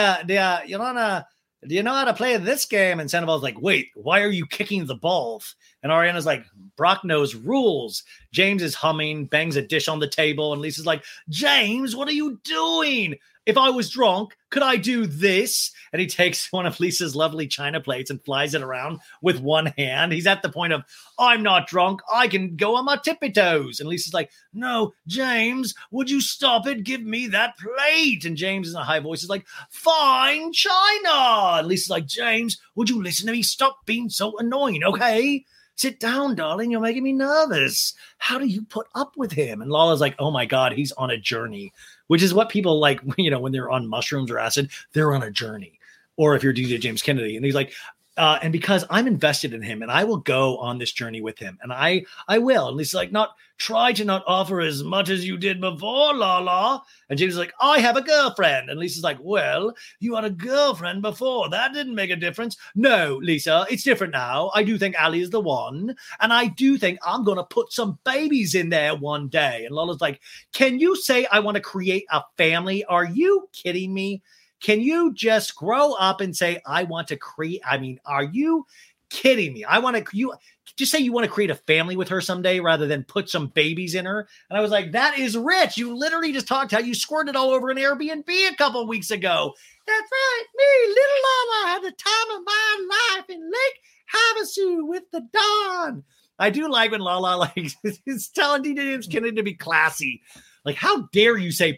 Speaker 5: you know how to play this game? And Sandoval's like, wait, why are you kicking the balls? And Ariana's like, Brock knows rules. James is humming, bangs a dish on the table. And Lisa's like, James, what are you doing? If I was drunk, could I do this? And he takes one of Lisa's lovely china plates and flies it around with one hand. He's at the point of, I'm not drunk. I can go on my tippy toes. And Lisa's like, no, James, would you stop it? Give me that plate. And James in a high voice is like, fine, China. And Lisa's like, James, would you listen to me? Stop being so annoying, okay? Sit down, darling. You're making me nervous. How do you put up with him? And Lala's like, oh my God, he's on a journey, which is what people like, when they're on mushrooms or acid, they're on a journey. Or if you're DJ James Kennedy. And he's like, and because I'm invested in him and I will go on this journey with him. And I will. And Lisa's like, try to not offer as much as you did before, Lala. And James is like, I have a girlfriend. And Lisa's like, well, you had a girlfriend before. That didn't make a difference. No, Lisa, it's different now. I do think Ali is the one. And I do think I'm going to put some babies in there one day. And Lala's like, can you say I want to create a family? Are you kidding me? Can you just grow up and say, I want to create? I mean, are you kidding me? You just say you want to create a family with her someday rather than put some babies in her. And I was like, that is rich. You literally just talked how you squirted all over an Airbnb a couple of weeks ago. That's right. Me, little Lala, had the time of my life in Lake Havasu with the Don. I do like when Lala is telling DJ James Kennedy to be classy. Like, how dare you say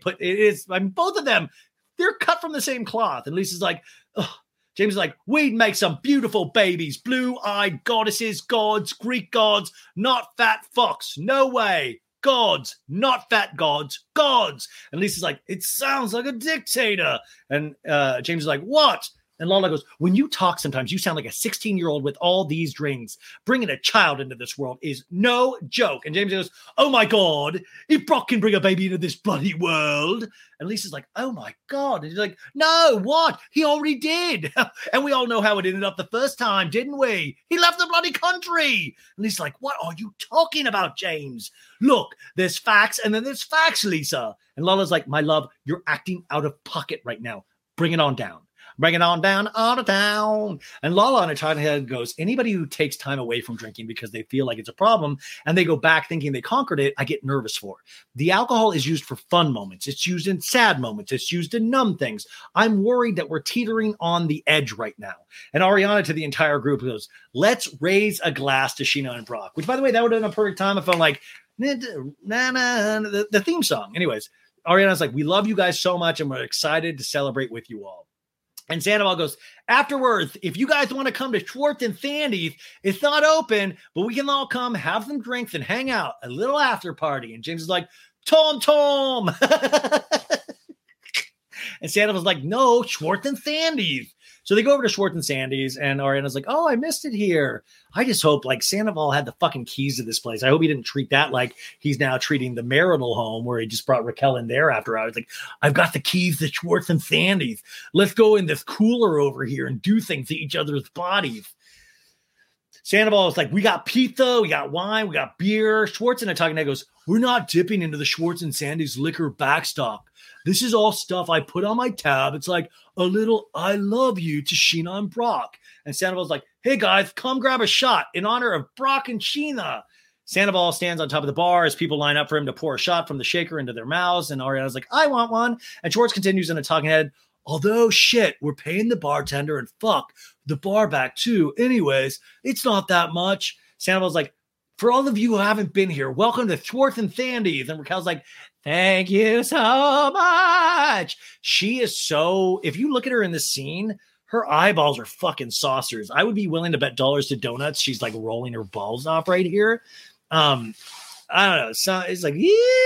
Speaker 5: both of them, they're cut from the same cloth. And Lisa's like, oh, James is like, we'd make some beautiful babies, blue-eyed goddesses, gods, Greek gods, not fat fucks. No way. Gods, not fat gods, gods. And Lisa's like, it sounds like a dictator. And James is like, what? And Lala goes, when you talk sometimes, you sound like a 16-year-old with all these drinks. Bringing a child into this world is no joke. And James goes, oh my God, if Brock can bring a baby into this bloody world. And Lisa's like, oh my God. And he's like, no, what? He already did. And we all know how it ended up the first time, didn't we? He left the bloody country. And Lisa's like, what are you talking about, James? Look, there's facts and then there's facts, Lisa. And Lala's like, my love, you're acting out of pocket right now. Bring it on down. Bring it on down to town. And Lala on a talking head goes, anybody who takes time away from drinking because they feel like it's a problem and they go back thinking they conquered it, I get nervous for. The alcohol is used for fun moments. It's used in sad moments. It's used to numb things. I'm worried that we're teetering on the edge right now. And Ariana to the entire group goes, let's raise a glass to Sheena and Brock, which by the way, that would have been a perfect time if I'm like, the theme song. Anyways, Ariana's like, we love you guys so much and we're excited to celebrate with you all. And Sandoval goes, afterwards, if you guys want to come to Schwartz and Sandy's, it's not open, but we can all come, have some drinks, and hang out. A little after party. And James is like, Tom. And Sandoval's like, no, Schwartz and Sandy's. So they go over to Schwartz and Sandy's, and Ariana's like, oh, I missed it here. I just hope, like, Sandoval had the fucking keys to this place. I hope he didn't treat that like he's now treating the marital home where he just brought Raquel in there after hours. Like, I've got the keys to Schwartz and Sandy's. Let's go in this cooler over here and do things to each other's bodies. Sandoval is like, we got pizza, we got wine, we got beer. Schwartz and I talking, and goes, we're not dipping into the Schwartz and Sandy's liquor backstock. This is all stuff I put on my tab. It's like a little I love you to Sheena and Brock. And Sandoval's like, hey guys, come grab a shot in honor of Brock and Sheena. Sandoval stands on top of the bar as people line up for him to pour a shot from the shaker into their mouths. And Ariana's like, I want one. And Schwartz continues in a talking head, although shit, we're paying the bartender and fuck the bar back too. Anyways, it's not that much. Sandoval's like, for all of you who haven't been here, welcome to Schwartz and Sandy's. And Raquel's like, thank you so much. She is so, if you look at her in this scene, her eyeballs are fucking saucers. I would be willing to bet dollars to donuts she's like rolling her balls off right here. I don't know. So it's like,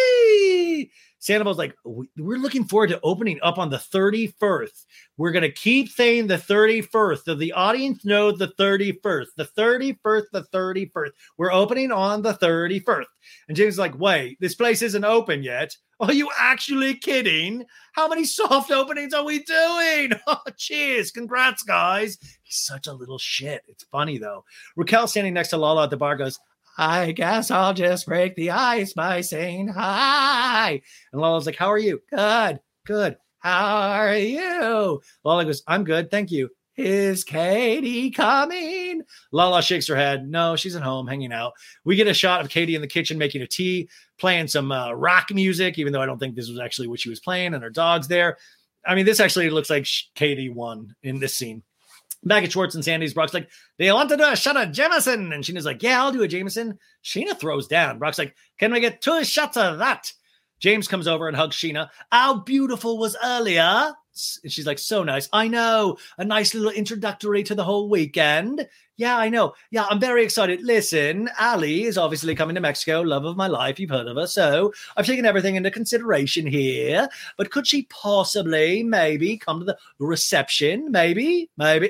Speaker 5: yee! Sandoval's like, we're looking forward to opening up on the 31st. We're going to keep saying the 31st. So the audience knows the 31st. The 31st, the 31st. We're opening on the 31st. And James is like, wait, this place isn't open yet. Are you actually kidding? How many soft openings are we doing? Oh, cheers. Congrats, guys. He's such a little shit. It's funny, though. Raquel standing next to Lala at the bar goes, I guess I'll just break the ice by saying hi. And Lala's like, how are you? Good. How are you? Lala goes, I'm good. Thank you. Is Katie coming? Lala shakes her head. No, she's at home hanging out. We get a shot of Katie in the kitchen making a tea, playing some rock music, even though I don't think this was actually what she was playing, and her dog's there. I mean, this actually looks like Katie won in this scene. Back at Schwartz and Sandy's, Brock's like, do you want to do a shot of Jameson? And Sheena's like, yeah, I'll do a Jameson. Sheena throws down. Brock's like, can we get 2 shots of that? James comes over and hugs Sheena. How beautiful was earlier? And she's like, so nice. I know. A nice little introductory to the whole weekend. Yeah, I know. Yeah, I'm very excited. Listen, Ali is obviously coming to Mexico. Love of my life. You've heard of her. So I've taken everything into consideration here. But could she possibly, maybe, come to the reception? Maybe. And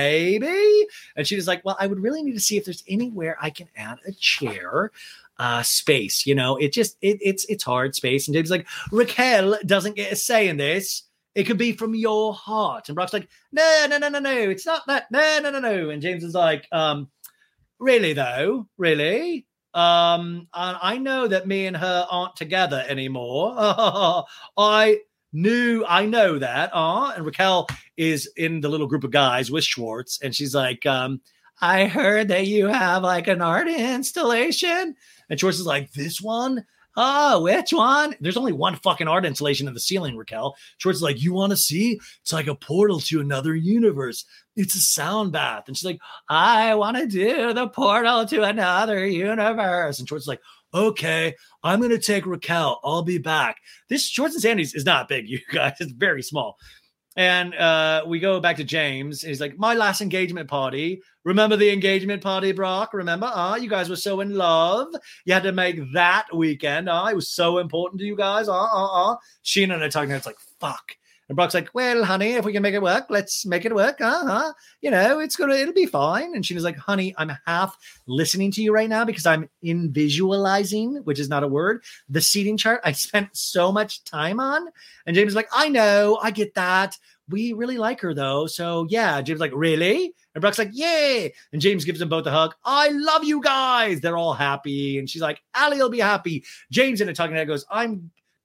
Speaker 5: she's like, well, I would really need to see if there's anywhere I can add a chair. Space, you know, it's hard space. And Dave's like, Raquel doesn't get a say in this. It could be from your heart. And Brock's like, no, it's not that. No. And James is like, really though, really? I know that me and her aren't together anymore. I know that. And Raquel is in the little group of guys with Schwartz, and she's like, I heard that you have like an art installation. And Schwartz is like, this one? Oh, which one? There's only one fucking art installation in the ceiling, Raquel. Schwartz is like, you want to see? It's like a portal to another universe. It's a sound bath. And she's like, I want to do the portal to another universe. And Schwartz is like, okay, I'm going to take Raquel. I'll be back. This Schwartz and Sandy's is not big, you guys. It's very small. And we go back to James. He's like, my last engagement party. Remember the engagement party, Brock? Remember? You guys were so in love. You had to make that weekend. It was so important to you guys. Sheena and I talking. It's like, fuck. And Brock's like, well, honey, if we can make it work, let's make it work. You know, it'll be fine. And Sheena's like, honey, I'm half listening to you right now because I'm in visualizing, which is not a word, the seating chart I spent so much time on. And James is like, I know, I get that. We really like her though. So yeah, James is like, really? And Brock's like, yay. And James gives them both a hug. I love you guys. They're all happy. And she's like, Ali will be happy. James in a talking head goes, I'm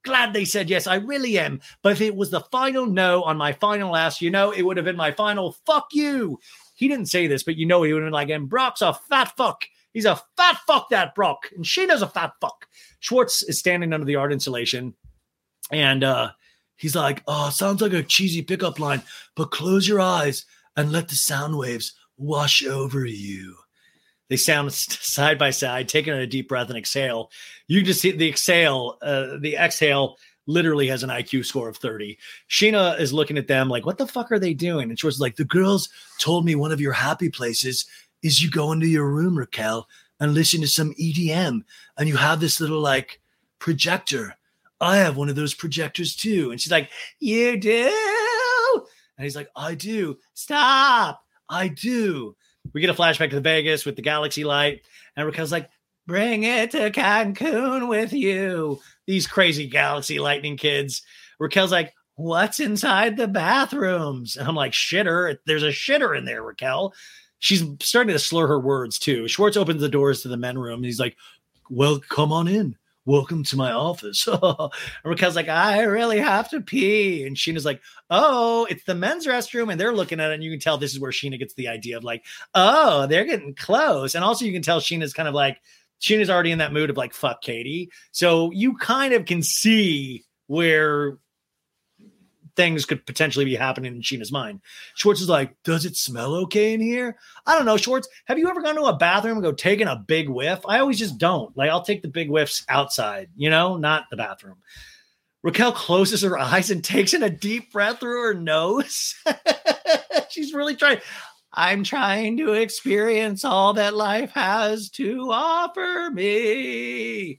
Speaker 5: glad they said yes. I really am. But if it was the final no on my final ask, it would have been my final fuck you. He didn't say this, but he would have been like, and Brock's a fat fuck. He's a fat fuck, that Brock. And Shayna's a fat fuck. Schwartz is standing under the art installation. And he's like, oh, sounds like a cheesy pickup line, but close your eyes and let the sound waves wash over you. They sound side by side, taking a deep breath and exhale. You just see the exhale literally has an IQ score of 30. Sheena is looking at them like, what the fuck are they doing? And Schwartz is like, the girls told me one of your happy places is you go into your room, Raquel, and listen to some EDM. And you have this little like projector. I have one of those projectors too. And she's like, you do? And he's like, I do. Stop. I do. We get a flashback to Vegas with the galaxy light. And Raquel's like, bring it to Cancun with you. These crazy galaxy lightning kids. Raquel's like, what's inside the bathrooms? And I'm like, shitter. There's a shitter in there, Raquel. She's starting to slur her words too. Schwartz opens the doors to the men room. And he's like, well, come on in. Welcome to my office. And Raquel's like, I really have to pee. And Sheena's like, oh, it's the men's restroom. And they're looking at it. And you can tell this is where Sheena gets the idea of like, oh, they're getting close. And also you can tell Sheena's kind of like, Sheena's already in that mood of like, fuck Katie. So you kind of can see where things could potentially be happening in Sheena's mind. Schwartz is like, does it smell okay in here? I don't know, Schwartz. Have you ever gone to a bathroom and go taking a big whiff? I always just don't. Like, I'll take the big whiffs outside, not the bathroom. Raquel closes her eyes and takes in a deep breath through her nose. She's really trying. I'm trying to experience all that life has to offer me.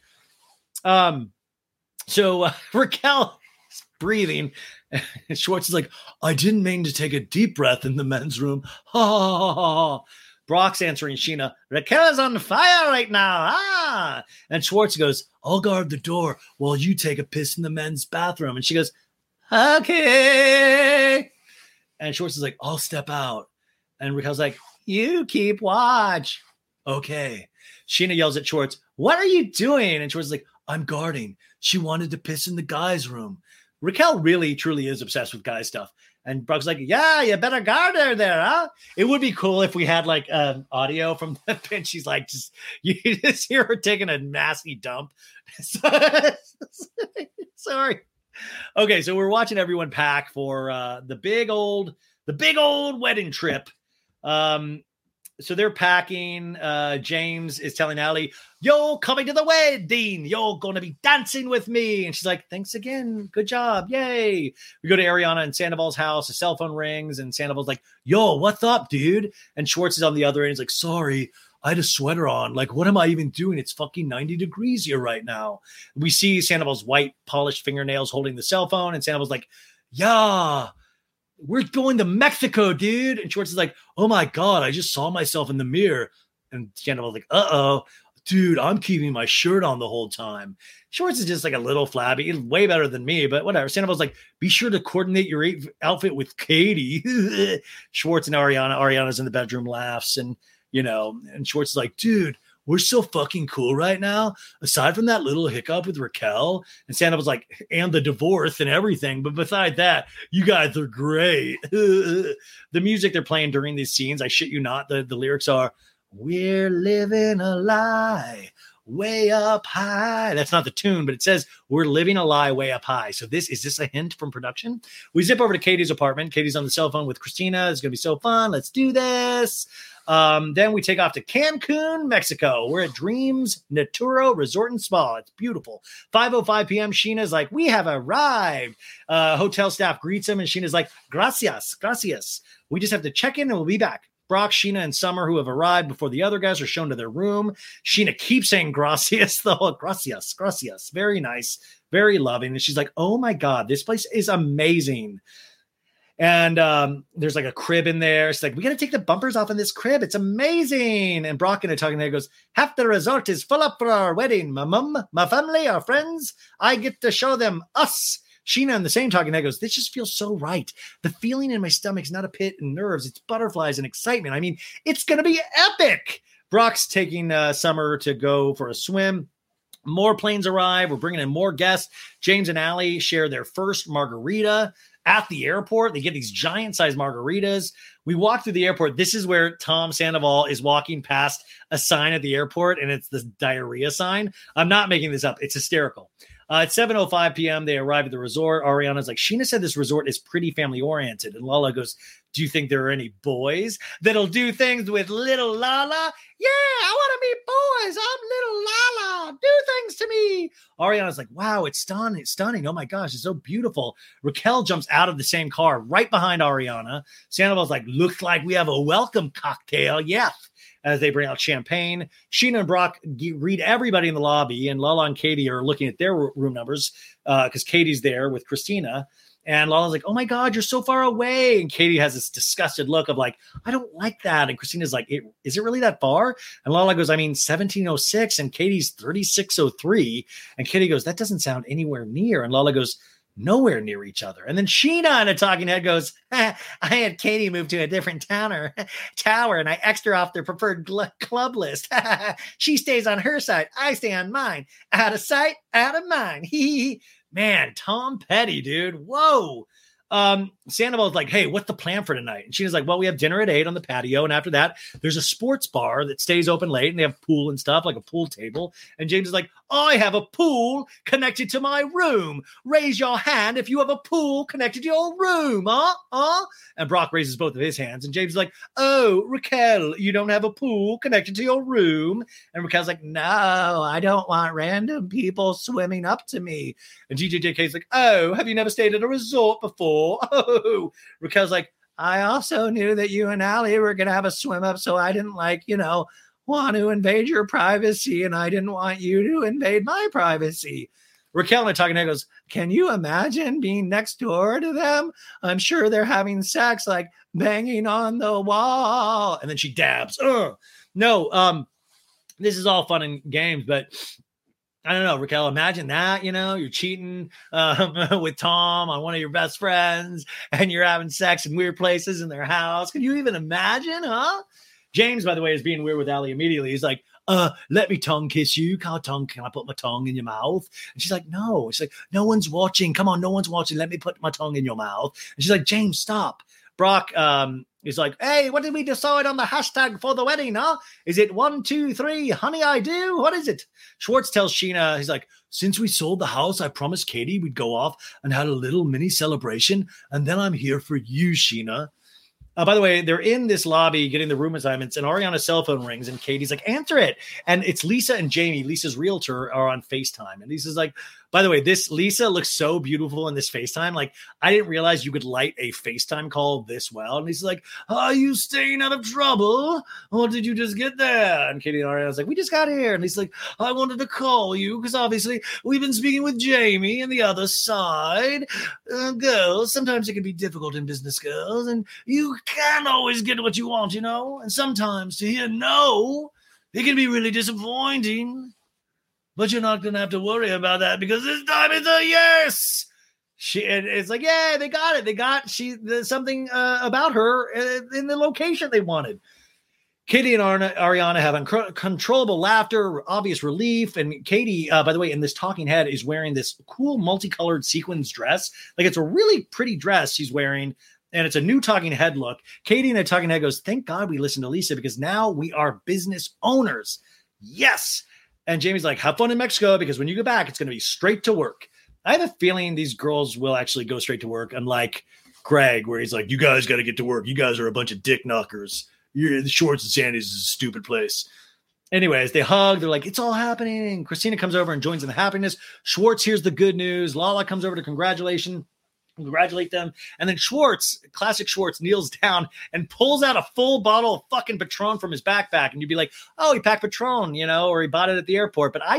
Speaker 5: So Raquel is breathing. And Schwartz is like, I didn't mean to take a deep breath in the men's room. Ha, ha, ha, ha. Brock's answering Sheena, Raquel is on fire right now. Ah. And Schwartz goes, I'll guard the door while you take a piss in the men's bathroom. And she goes, okay. And Schwartz is like, I'll step out. And Raquel's like, you keep watch. Okay. Sheena yells at Schwartz, what are you doing? And Schwartz is like, I'm guarding. She wanted to piss in the guys' room. Raquel really, truly is obsessed with guy stuff. And Brock's like, yeah, you better guard her there, huh? It would be cool if we had like audio from the pin. She's like, you just hear her taking a nasty dump. Sorry. Okay, so we're watching everyone pack for the big old wedding trip. So they're packing. James is telling Allie, you're coming to the wedding. You're going to be dancing with me. And she's like, thanks again. Good job. Yay. We go to Ariana and Sandoval's house. A cell phone rings and Sandoval's like, yo, what's up, dude? And Schwartz is on the other end. He's like, sorry, I had a sweater on. Like, what am I even doing? It's fucking 90 degrees here right now. We see Sandoval's white polished fingernails holding the cell phone. And Sandoval's like, yeah, we're going to Mexico, dude. And Schwartz is like, oh my God, I just saw myself in the mirror. And Sandoval's like, uh-oh, dude, I'm keeping my shirt on the whole time. Schwartz is just like a little flabby. He's way better than me, but whatever. Sandoval's like, be sure to coordinate your outfit with Katie. Schwartz and Ariana's in the bedroom, laughs. And, and Schwartz is like, dude, we're so fucking cool right now. Aside from that little hiccup with Raquel, and Sandoval's like, and the divorce and everything. But beside that, you guys are great. The music they're playing during these scenes, I shit you not, the lyrics are, we're living a lie way up high. That's not the tune, but it says we're living a lie way up high. So is this a hint from production? We zip over to Katie's apartment. Katie's on the cell phone with Christina. It's going to be so fun. Let's do this. Then we take off to Cancun, Mexico. We're at Dreams Naturo Resort and Spa. It's beautiful. 5:05 p.m. Sheena's like, we have arrived. Hotel staff greets him, and Sheena's like, gracias. We just have to check in and we'll be back. Brock, Sheena, and Summer, who have arrived before the other guys, are shown to their room. Sheena keeps saying gracias, though. Gracias. Very nice. Very loving. And she's like, oh my God, this place is amazing. And there's like a crib in there. She's like, we got to take the bumpers off in this crib. It's amazing. And Brock in a talking head goes, half the resort is full up for our wedding. My mom, my family, our friends. I get to show them us. Sheena in the same talking head goes, this just feels so right. The feeling in my stomach's not a pit and nerves. It's butterflies and excitement. I mean, it's going to be epic. Brock's taking Summer to go for a swim. More planes arrive. We're bringing in more guests. James and Allie share their first margarita at the airport. They get these giant-sized margaritas. We walk through the airport. This is where Tom Sandoval is walking past a sign at the airport, and it's the diarrhea sign. I'm not making this up. It's hysterical. At 7:05 p.m., they arrive at the resort. Ariana's like, Sheena said this resort is pretty family-oriented. And Lala goes, do you think there are any boys that'll do things with little Lala? Yeah, I want to meet boys. I'm little Lala. Do things to me. Ariana's like, wow, it's stunning. It's stunning. Oh, my gosh, it's so beautiful. Raquel jumps out of the same car right behind Ariana. Sandoval's like, looks like we have a welcome cocktail. Yes. As they bring out champagne. Sheena and Brock read everybody in the lobby, and Lala and Katie are looking at their room numbers because Katie's there with Christina. And Lala's like, oh my God, you're so far away. And Katie has this disgusted look of like, I don't like that. And Christina's like, is it really that far? And Lala goes, I mean, 1706 and Katie's 3603. And Katie goes, that doesn't sound anywhere near. And Lala goes, nowhere near each other. And then Sheena in a talking head goes, I had Katie move to a different tower and I X'd her off their preferred club list. She stays on her side. I stay on mine. Out of sight, out of mind. Man, Tom Petty, dude. Whoa. Sandoval's like, hey, what's the plan for tonight? And Sheena's like, well, we have dinner at 8 on the patio. And after that, there's a sports bar that stays open late and they have pool and stuff, like a pool table. And James is like, I have a pool connected to my room. Raise your hand if you have a pool connected to your room. Huh? And Brock raises both of his hands. And James is like, oh, Raquel, you don't have a pool connected to your room. And Raquel's like, no, I don't want random people swimming up to me. And GJJK's like, oh, have you never stayed at a resort before? Oh, Raquel's like, I also knew that you and Allie were going to have a swim up. So I didn't want to invade your privacy. And I didn't want you to invade my privacy. Raquel and I talking, and goes, can you imagine being next door to them? I'm sure they're having sex, like banging on the wall. And then she dabs. No, this is all fun and games, but I don't know, Raquel, imagine that, you're cheating with Tom on one of your best friends and you're having sex in weird places in their house. Can you even imagine, huh? James, by the way, is being weird with Allie immediately. He's like, let me tongue kiss you. Can I put my tongue in your mouth? And she's like, no. She's like, no one's watching. Come on, no one's watching. Let me put my tongue in your mouth. And she's like, James, stop. Brock is like, hey, what did we decide on the hashtag for the wedding, huh? Is it 1, 2, 3, honey, I do? What is it? Schwartz tells Sheena, he's like, since we sold the house, I promised Katie we'd go off and had a little mini celebration. And then I'm here for you, Sheena. By the way, they're in this lobby getting the room assignments, and Ariana's cell phone rings, and Katie's like, answer it. And it's Lisa and Jamie, Lisa's realtor, are on FaceTime. And Lisa's like, by the way, this Lisa looks so beautiful in this FaceTime. Like, I didn't realize you could light a FaceTime call this well. And Lisa's like, are you staying out of trouble? Or did you just get there? And Katie and Ariana's like, we just got here. And Lisa's like, I wanted to call you because obviously we've been speaking with Jamie and the other side. Girls, sometimes it can be difficult in business, girls. And you can't always get what you want, And sometimes to hear no, it can be really disappointing. But you're not going to have to worry about that because this time it's a yes. It's like, yeah, they got it. There's something about her in the location they wanted. Katie and Ariana have uncontrollable laughter, obvious relief. And Katie, by the way, in this talking head is wearing this cool multicolored sequins dress. Like, it's a really pretty dress she's wearing. And it's a new talking head look. Katie in the talking head goes, thank God we listened to Lisa because now we are business owners. Yes. And Jamie's like, have fun in Mexico because when you go back, it's going to be straight to work. I have a feeling these girls will actually go straight to work, unlike Greg, where he's like, you guys got to get to work. You guys are a bunch of dick knockers. The Shorts and Sandy's is a stupid place. Anyways, they hug. They're like, it's all happening. Christina comes over and joins in the happiness. Schwartz hears the good news. Lala comes over to congratulate them. And then Schwartz, classic Schwartz, kneels down and pulls out a full bottle of fucking Patron from his backpack. And you'd be like, oh, he packed Patron, or he bought it at the airport. But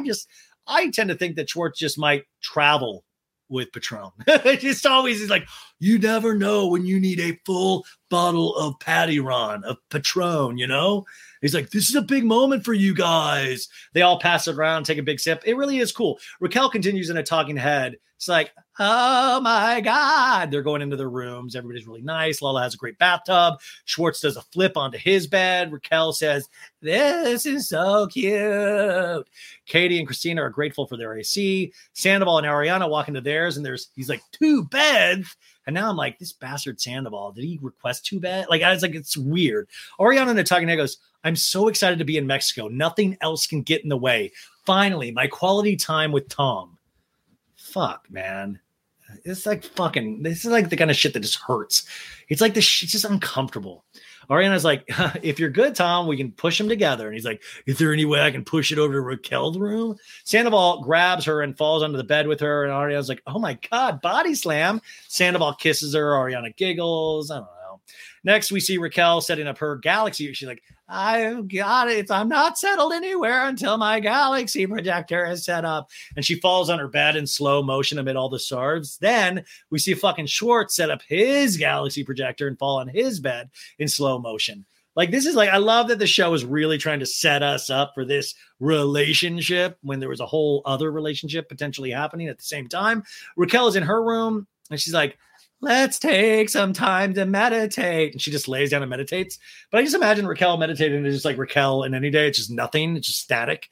Speaker 5: I tend to think that Schwartz just might travel with Patron. It just always is like, you never know when you need a full bottle of Patron. He's like, this is a big moment for you guys. They all pass it around, take a big sip. It really is cool. Raquel continues in a talking head. It's like, oh my God. They're going into their rooms. Everybody's really nice. Lala has a great bathtub. Schwartz does a flip onto his bed. Raquel says, this is so cute. Katie and Christina are grateful for their AC. Sandoval and Ariana walk into theirs, and he's like, 2 beds. And now I'm like, this bastard Sandoval, did he request 2 beds? Like, I was like, it's weird. Ariana in the talking head goes, I'm so excited to be in Mexico. Nothing else can get in the way. Finally, my quality time with Tom. Fuck, man. It's like this is like the kind of shit that just hurts. It's like it's just uncomfortable. Ariana's like, if you're good, Tom, we can push them together. And he's like, is there any way I can push it over to Raquel's room? Sandoval grabs her and falls under the bed with her. And Ariana's like, oh my God, body slam. Sandoval kisses her. Ariana giggles. I don't know. Next, we see Raquel setting up her galaxy. She's like, I've got it. I'm not settled anywhere until my galaxy projector is set up. And she falls on her bed in slow motion amid all the stars. Then we see fucking Schwartz set up his galaxy projector and fall on his bed in slow motion. Like, this is like, I love that the show is really trying to set us up for this relationship when there was a whole other relationship potentially happening at the same time. Raquel is in her room and she's like, let's take some time to meditate. And she just lays down and meditates. But I just imagine Raquel meditating is just like Raquel in any day. It's just nothing. It's just static.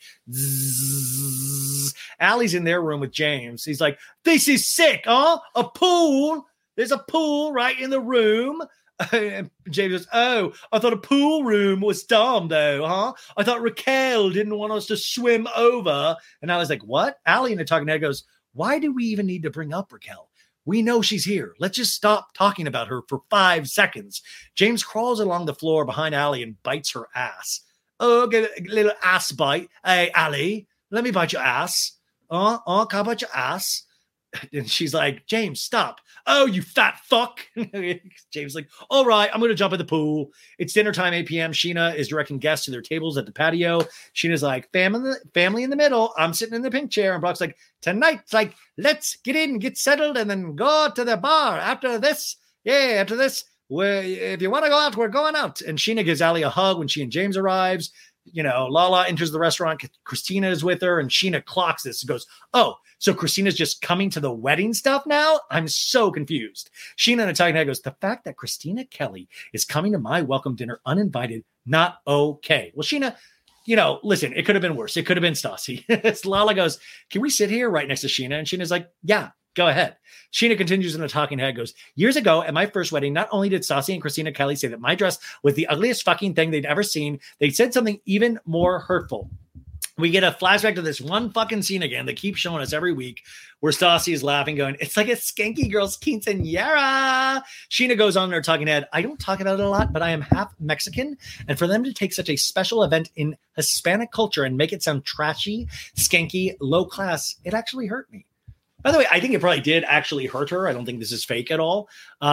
Speaker 5: Zzz. Allie's in their room with James. He's like, this is sick, huh? A pool. There's a pool right in the room. And James goes, oh, I thought a pool room was dumb though, huh? I thought Raquel didn't want us to swim over. And I was like, what? Allie in the talking head goes, why do we even need to bring up Raquel? We know she's here. Let's just stop talking about her for 5 seconds. James crawls along the floor behind Allie and bites her ass. Oh, get a little ass bite. Hey, Allie, let me bite your ass. Can I bite your ass? And she's like, James, stop. Oh, you fat fuck. James like, all right, I'm going to jump in the pool. It's dinner time, 8 p.m. Sheena is directing guests to their tables at the patio. Sheena's like, family in the middle. I'm sitting in the pink chair. And Brock's like, tonight, like, let's get in, get settled, and then go to the bar after this. Yeah, after this, if you want to go out, we're going out. And Sheena gives Allie a hug when she and James arrives. You know, Lala enters the restaurant. Christina is with her, and Sheena clocks this and goes, oh, so Christina's just coming to the wedding stuff now? I'm so confused. Sheena in a talking head goes, the fact that Christina Kelly is coming to my welcome dinner uninvited, not okay. Well, Sheena, you know, listen, it could have been worse. It could have been Stassi. Lala goes, can we sit here right next to Sheena? And Sheena's like, yeah, go ahead. Sheena continues in a talking head, goes, years ago at my first wedding, not only did Stassi and Christina Kelly say that my dress was the ugliest fucking thing they'd ever seen, they said something even more hurtful. We get a flashback to this one fucking scene again. They keep showing us every week where Stassi is laughing, going, it's like a skanky girl's quinceañera. Sheena goes on in her talking head, I don't talk about it a lot, but I am half Mexican. And for them to take such a special event in Hispanic culture and make it sound trashy, skanky, low class, it actually hurt me. By the way, I think it probably did actually hurt her. I don't think this is fake at all.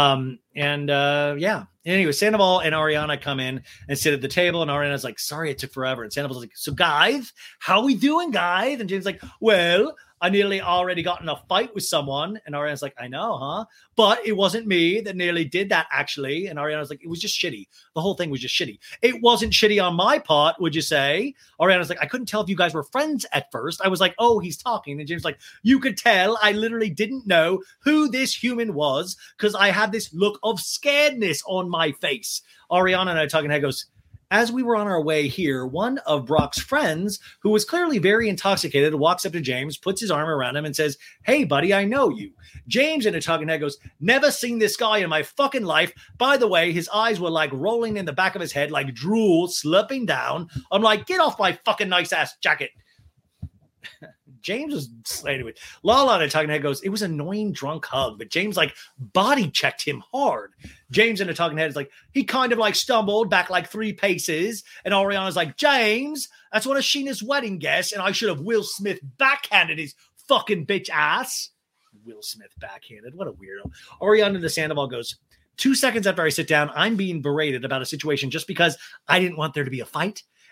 Speaker 5: Yeah. Anyway, Sandoval and Ariana come in and sit at the table, and Ariana's like, sorry it took forever. And Sandoval's like, so guys, how we doing, guys? And James like, well, I nearly already got in a fight with someone. And Ariana's like, I know, huh? But it wasn't me that nearly did that, actually. And Ariana's like, it was just shitty. The whole thing was just shitty. It wasn't shitty on my part, would you say? Ariana's like, I couldn't tell if you guys were friends at first. I was like, oh, he's talking. And James like, you could tell I literally didn't know who this human was because I had this look of scaredness on my face. Ariana and I talking head goes, as we were on our way here, one of Brock's friends, who was clearly very intoxicated, walks up to James, puts his arm around him and says, hey, buddy, I know you. James in a talking head goes, never seen this guy in my fucking life. By the way, his eyes were like rolling in the back of his head, like drool slurping down. I'm like, get off my fucking nice ass jacket. James was slated with Lala in a talking head goes, it was an annoying drunk hug, but James like body checked him hard. James in a talking head is like, he kind of like stumbled back like 3 paces. And Ariana's like, James, that's one of Sheena's wedding guests. And I should have Will Smith backhanded his fucking bitch ass. Will Smith backhanded. What a weirdo. Ariana to Sandoval goes, 2 seconds after I sit down, I'm being berated about a situation just because I didn't want there to be a fight.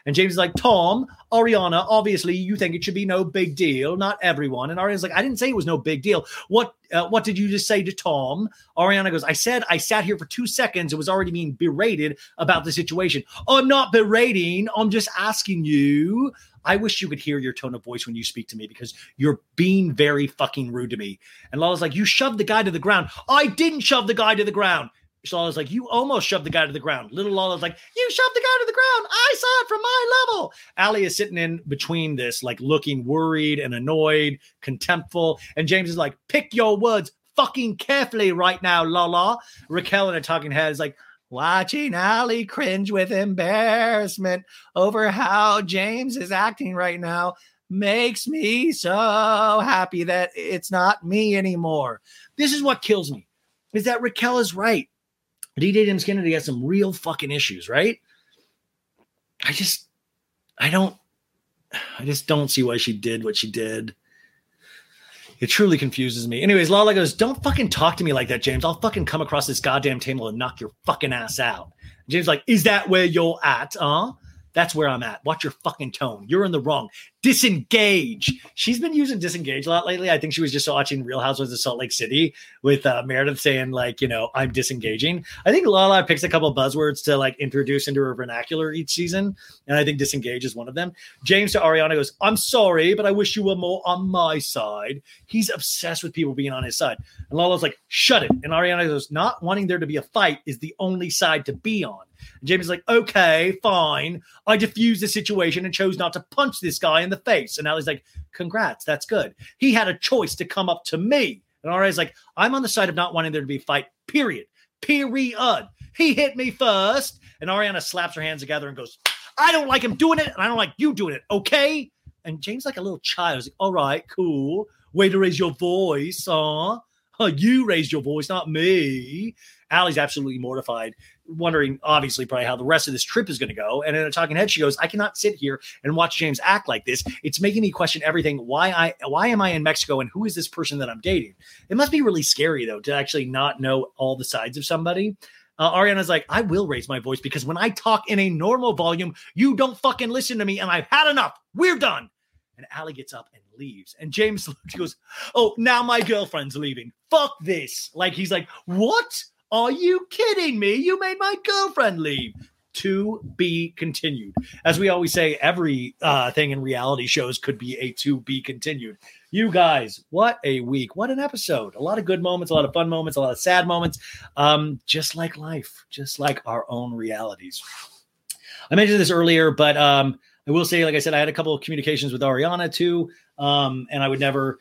Speaker 5: And James is like, Tom, Ariana, obviously you think it should be no big deal. Not everyone. And Ariana's like, I didn't say it was no big deal. What did you just say to Tom? Ariana goes, I said I sat here for 2 seconds. It was already being berated about the situation. I'm not berating. I'm just asking you. I wish you could hear your tone of voice when you speak to me because you're being very fucking rude to me. And Lala's like, you shoved the guy to the ground. I didn't shove the guy to the ground. Lala's like, you almost shoved the guy to the ground. Little Lala's like, you shoved the guy to the ground. I saw it from my level. Allie is sitting in between this, like looking worried and annoyed, contemptful. And James is like, pick your words fucking carefully right now, Lala. Raquel in a talking head is like, watching Allie cringe with embarrassment over how James is acting right now makes me so happy that it's not me anymore. This is what kills me, is that Raquel is right. DJ James Kennedy has some real fucking issues, right? I just don't see why she did what she did. It truly confuses me. Anyways, Lala goes, don't fucking talk to me like that, James. I'll fucking come across this goddamn table and knock your fucking ass out. James like, is that where you're at, huh? That's where I'm at. Watch your fucking tone. You're in the wrong. Disengage. She's been using disengage a lot lately. I think she was just watching Real Housewives of Salt Lake City with Meredith saying like, I'm disengaging. I think Lala picks a couple of buzzwords to like introduce into her vernacular each season. And I think disengage is one of them. James to Ariana goes, I'm sorry, but I wish you were more on my side. He's obsessed with people being on his side. And Lala's like, shut it. And Ariana goes, not wanting there to be a fight is the only side to be on. And James is like, okay, fine. I diffused the situation and chose not to punch this guy in the face. And Allie's like, congrats, that's good. He had a choice to come up to me. And Ariana's like, I'm on the side of not wanting there to be a fight, period. Period. He hit me first. And Ariana slaps her hands together and goes, I don't like him doing it, and I don't like you doing it, okay? And James, like a little child, is like, all right, cool. Way to raise your voice, huh? You raised your voice, not me. Allie's absolutely mortified, wondering, obviously, probably how the rest of this trip is going to go. And in a talking head, she goes, I cannot sit here and watch James act like this. It's making me question everything. Why am I in Mexico, and who is this person that I'm dating? It must be really scary, though, to actually not know all the sides of somebody. Ariana's like, I will raise my voice because when I talk in a normal volume, you don't fucking listen to me, and I've had enough. We're done. And Allie gets up and leaves. And James goes, oh, now my girlfriend's leaving. Fuck this. Like, he's like, what? Are you kidding me? You made my girlfriend leave. To be continued. As we always say, every thing in reality shows could be a to be continued. You guys, what a week. What an episode. A lot of good moments, a lot of fun moments, a lot of sad moments. Just like life, just like our own realities. I mentioned this earlier, but I will say, like I said, I had a couple of communications with Ariana too. And I would never,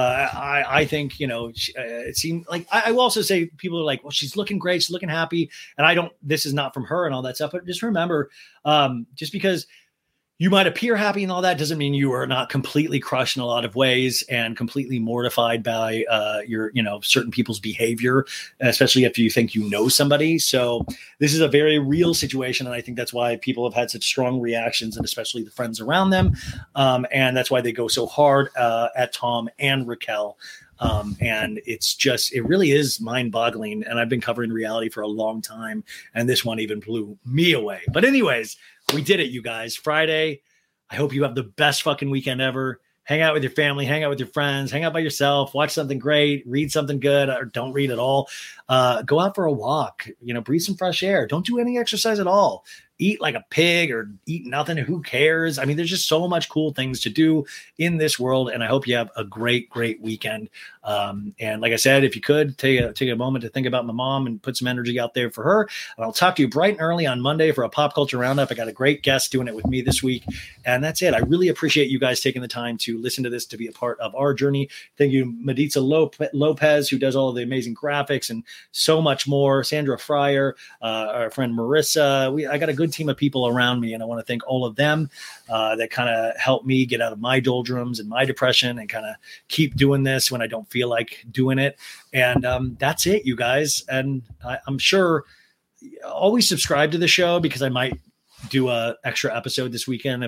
Speaker 5: I think, it seemed like I will also say people are like, well, she's looking great. She's looking happy. And this is not from her and all that stuff, but just remember, just because you might appear happy and all that doesn't mean you are not completely crushed in a lot of ways and completely mortified by your, certain people's behavior, especially if you think you know somebody. So this is a very real situation. And I think that's why people have had such strong reactions, and especially the friends around them. And that's why they go so hard at Tom and Raquel. And it really is mind boggling. And I've been covering reality for a long time. And this one even blew me away. But anyways, we did it, you guys. Friday. I hope you have the best fucking weekend ever. Hang out with your family, hang out with your friends, hang out by yourself, watch something great, read something good, or don't read at all. Go out for a walk, breathe some fresh air. Don't do any exercise at all. Eat like a pig or eat nothing. Who cares? I mean, there's just so much cool things to do in this world. And I hope you have a great, great weekend. And like I said, if you could take a moment to think about my mom and put some energy out there for her. And I'll talk to you bright and early on Monday for a pop culture roundup. I got a great guest doing it with me this week. And that's it. I really appreciate you guys taking the time to listen to this, to be a part of our journey. Thank you, Maritza Lopez, who does all of the amazing graphics and so much more. Sandra Fryer, our friend Marissa. I got a good team of people around me, and I want to thank all of them that kind of helped me get out of my doldrums and my depression and kind of keep doing this when I don't feel like doing it. And that's it, you guys. And I'm sure always subscribe to the show, because I might do a extra episode this weekend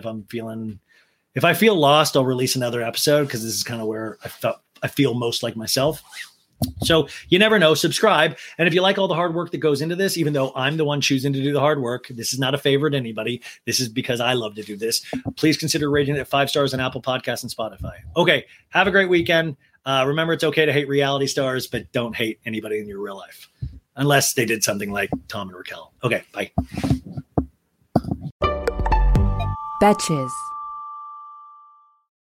Speaker 5: if I feel lost, I'll release another episode, because this is kind of where I feel most like myself. So you never know. Subscribe. And if you like all the hard work that goes into this, even though I'm the one choosing to do the hard work, this is not a favor to anybody. This is because I love to do this. Please consider rating it 5 stars on Apple Podcasts and Spotify. Okay. Have a great weekend. Remember, it's okay to hate reality stars, but don't hate anybody in your real life unless they did something like Tom and Raquel. Okay. Bye.
Speaker 6: Betches.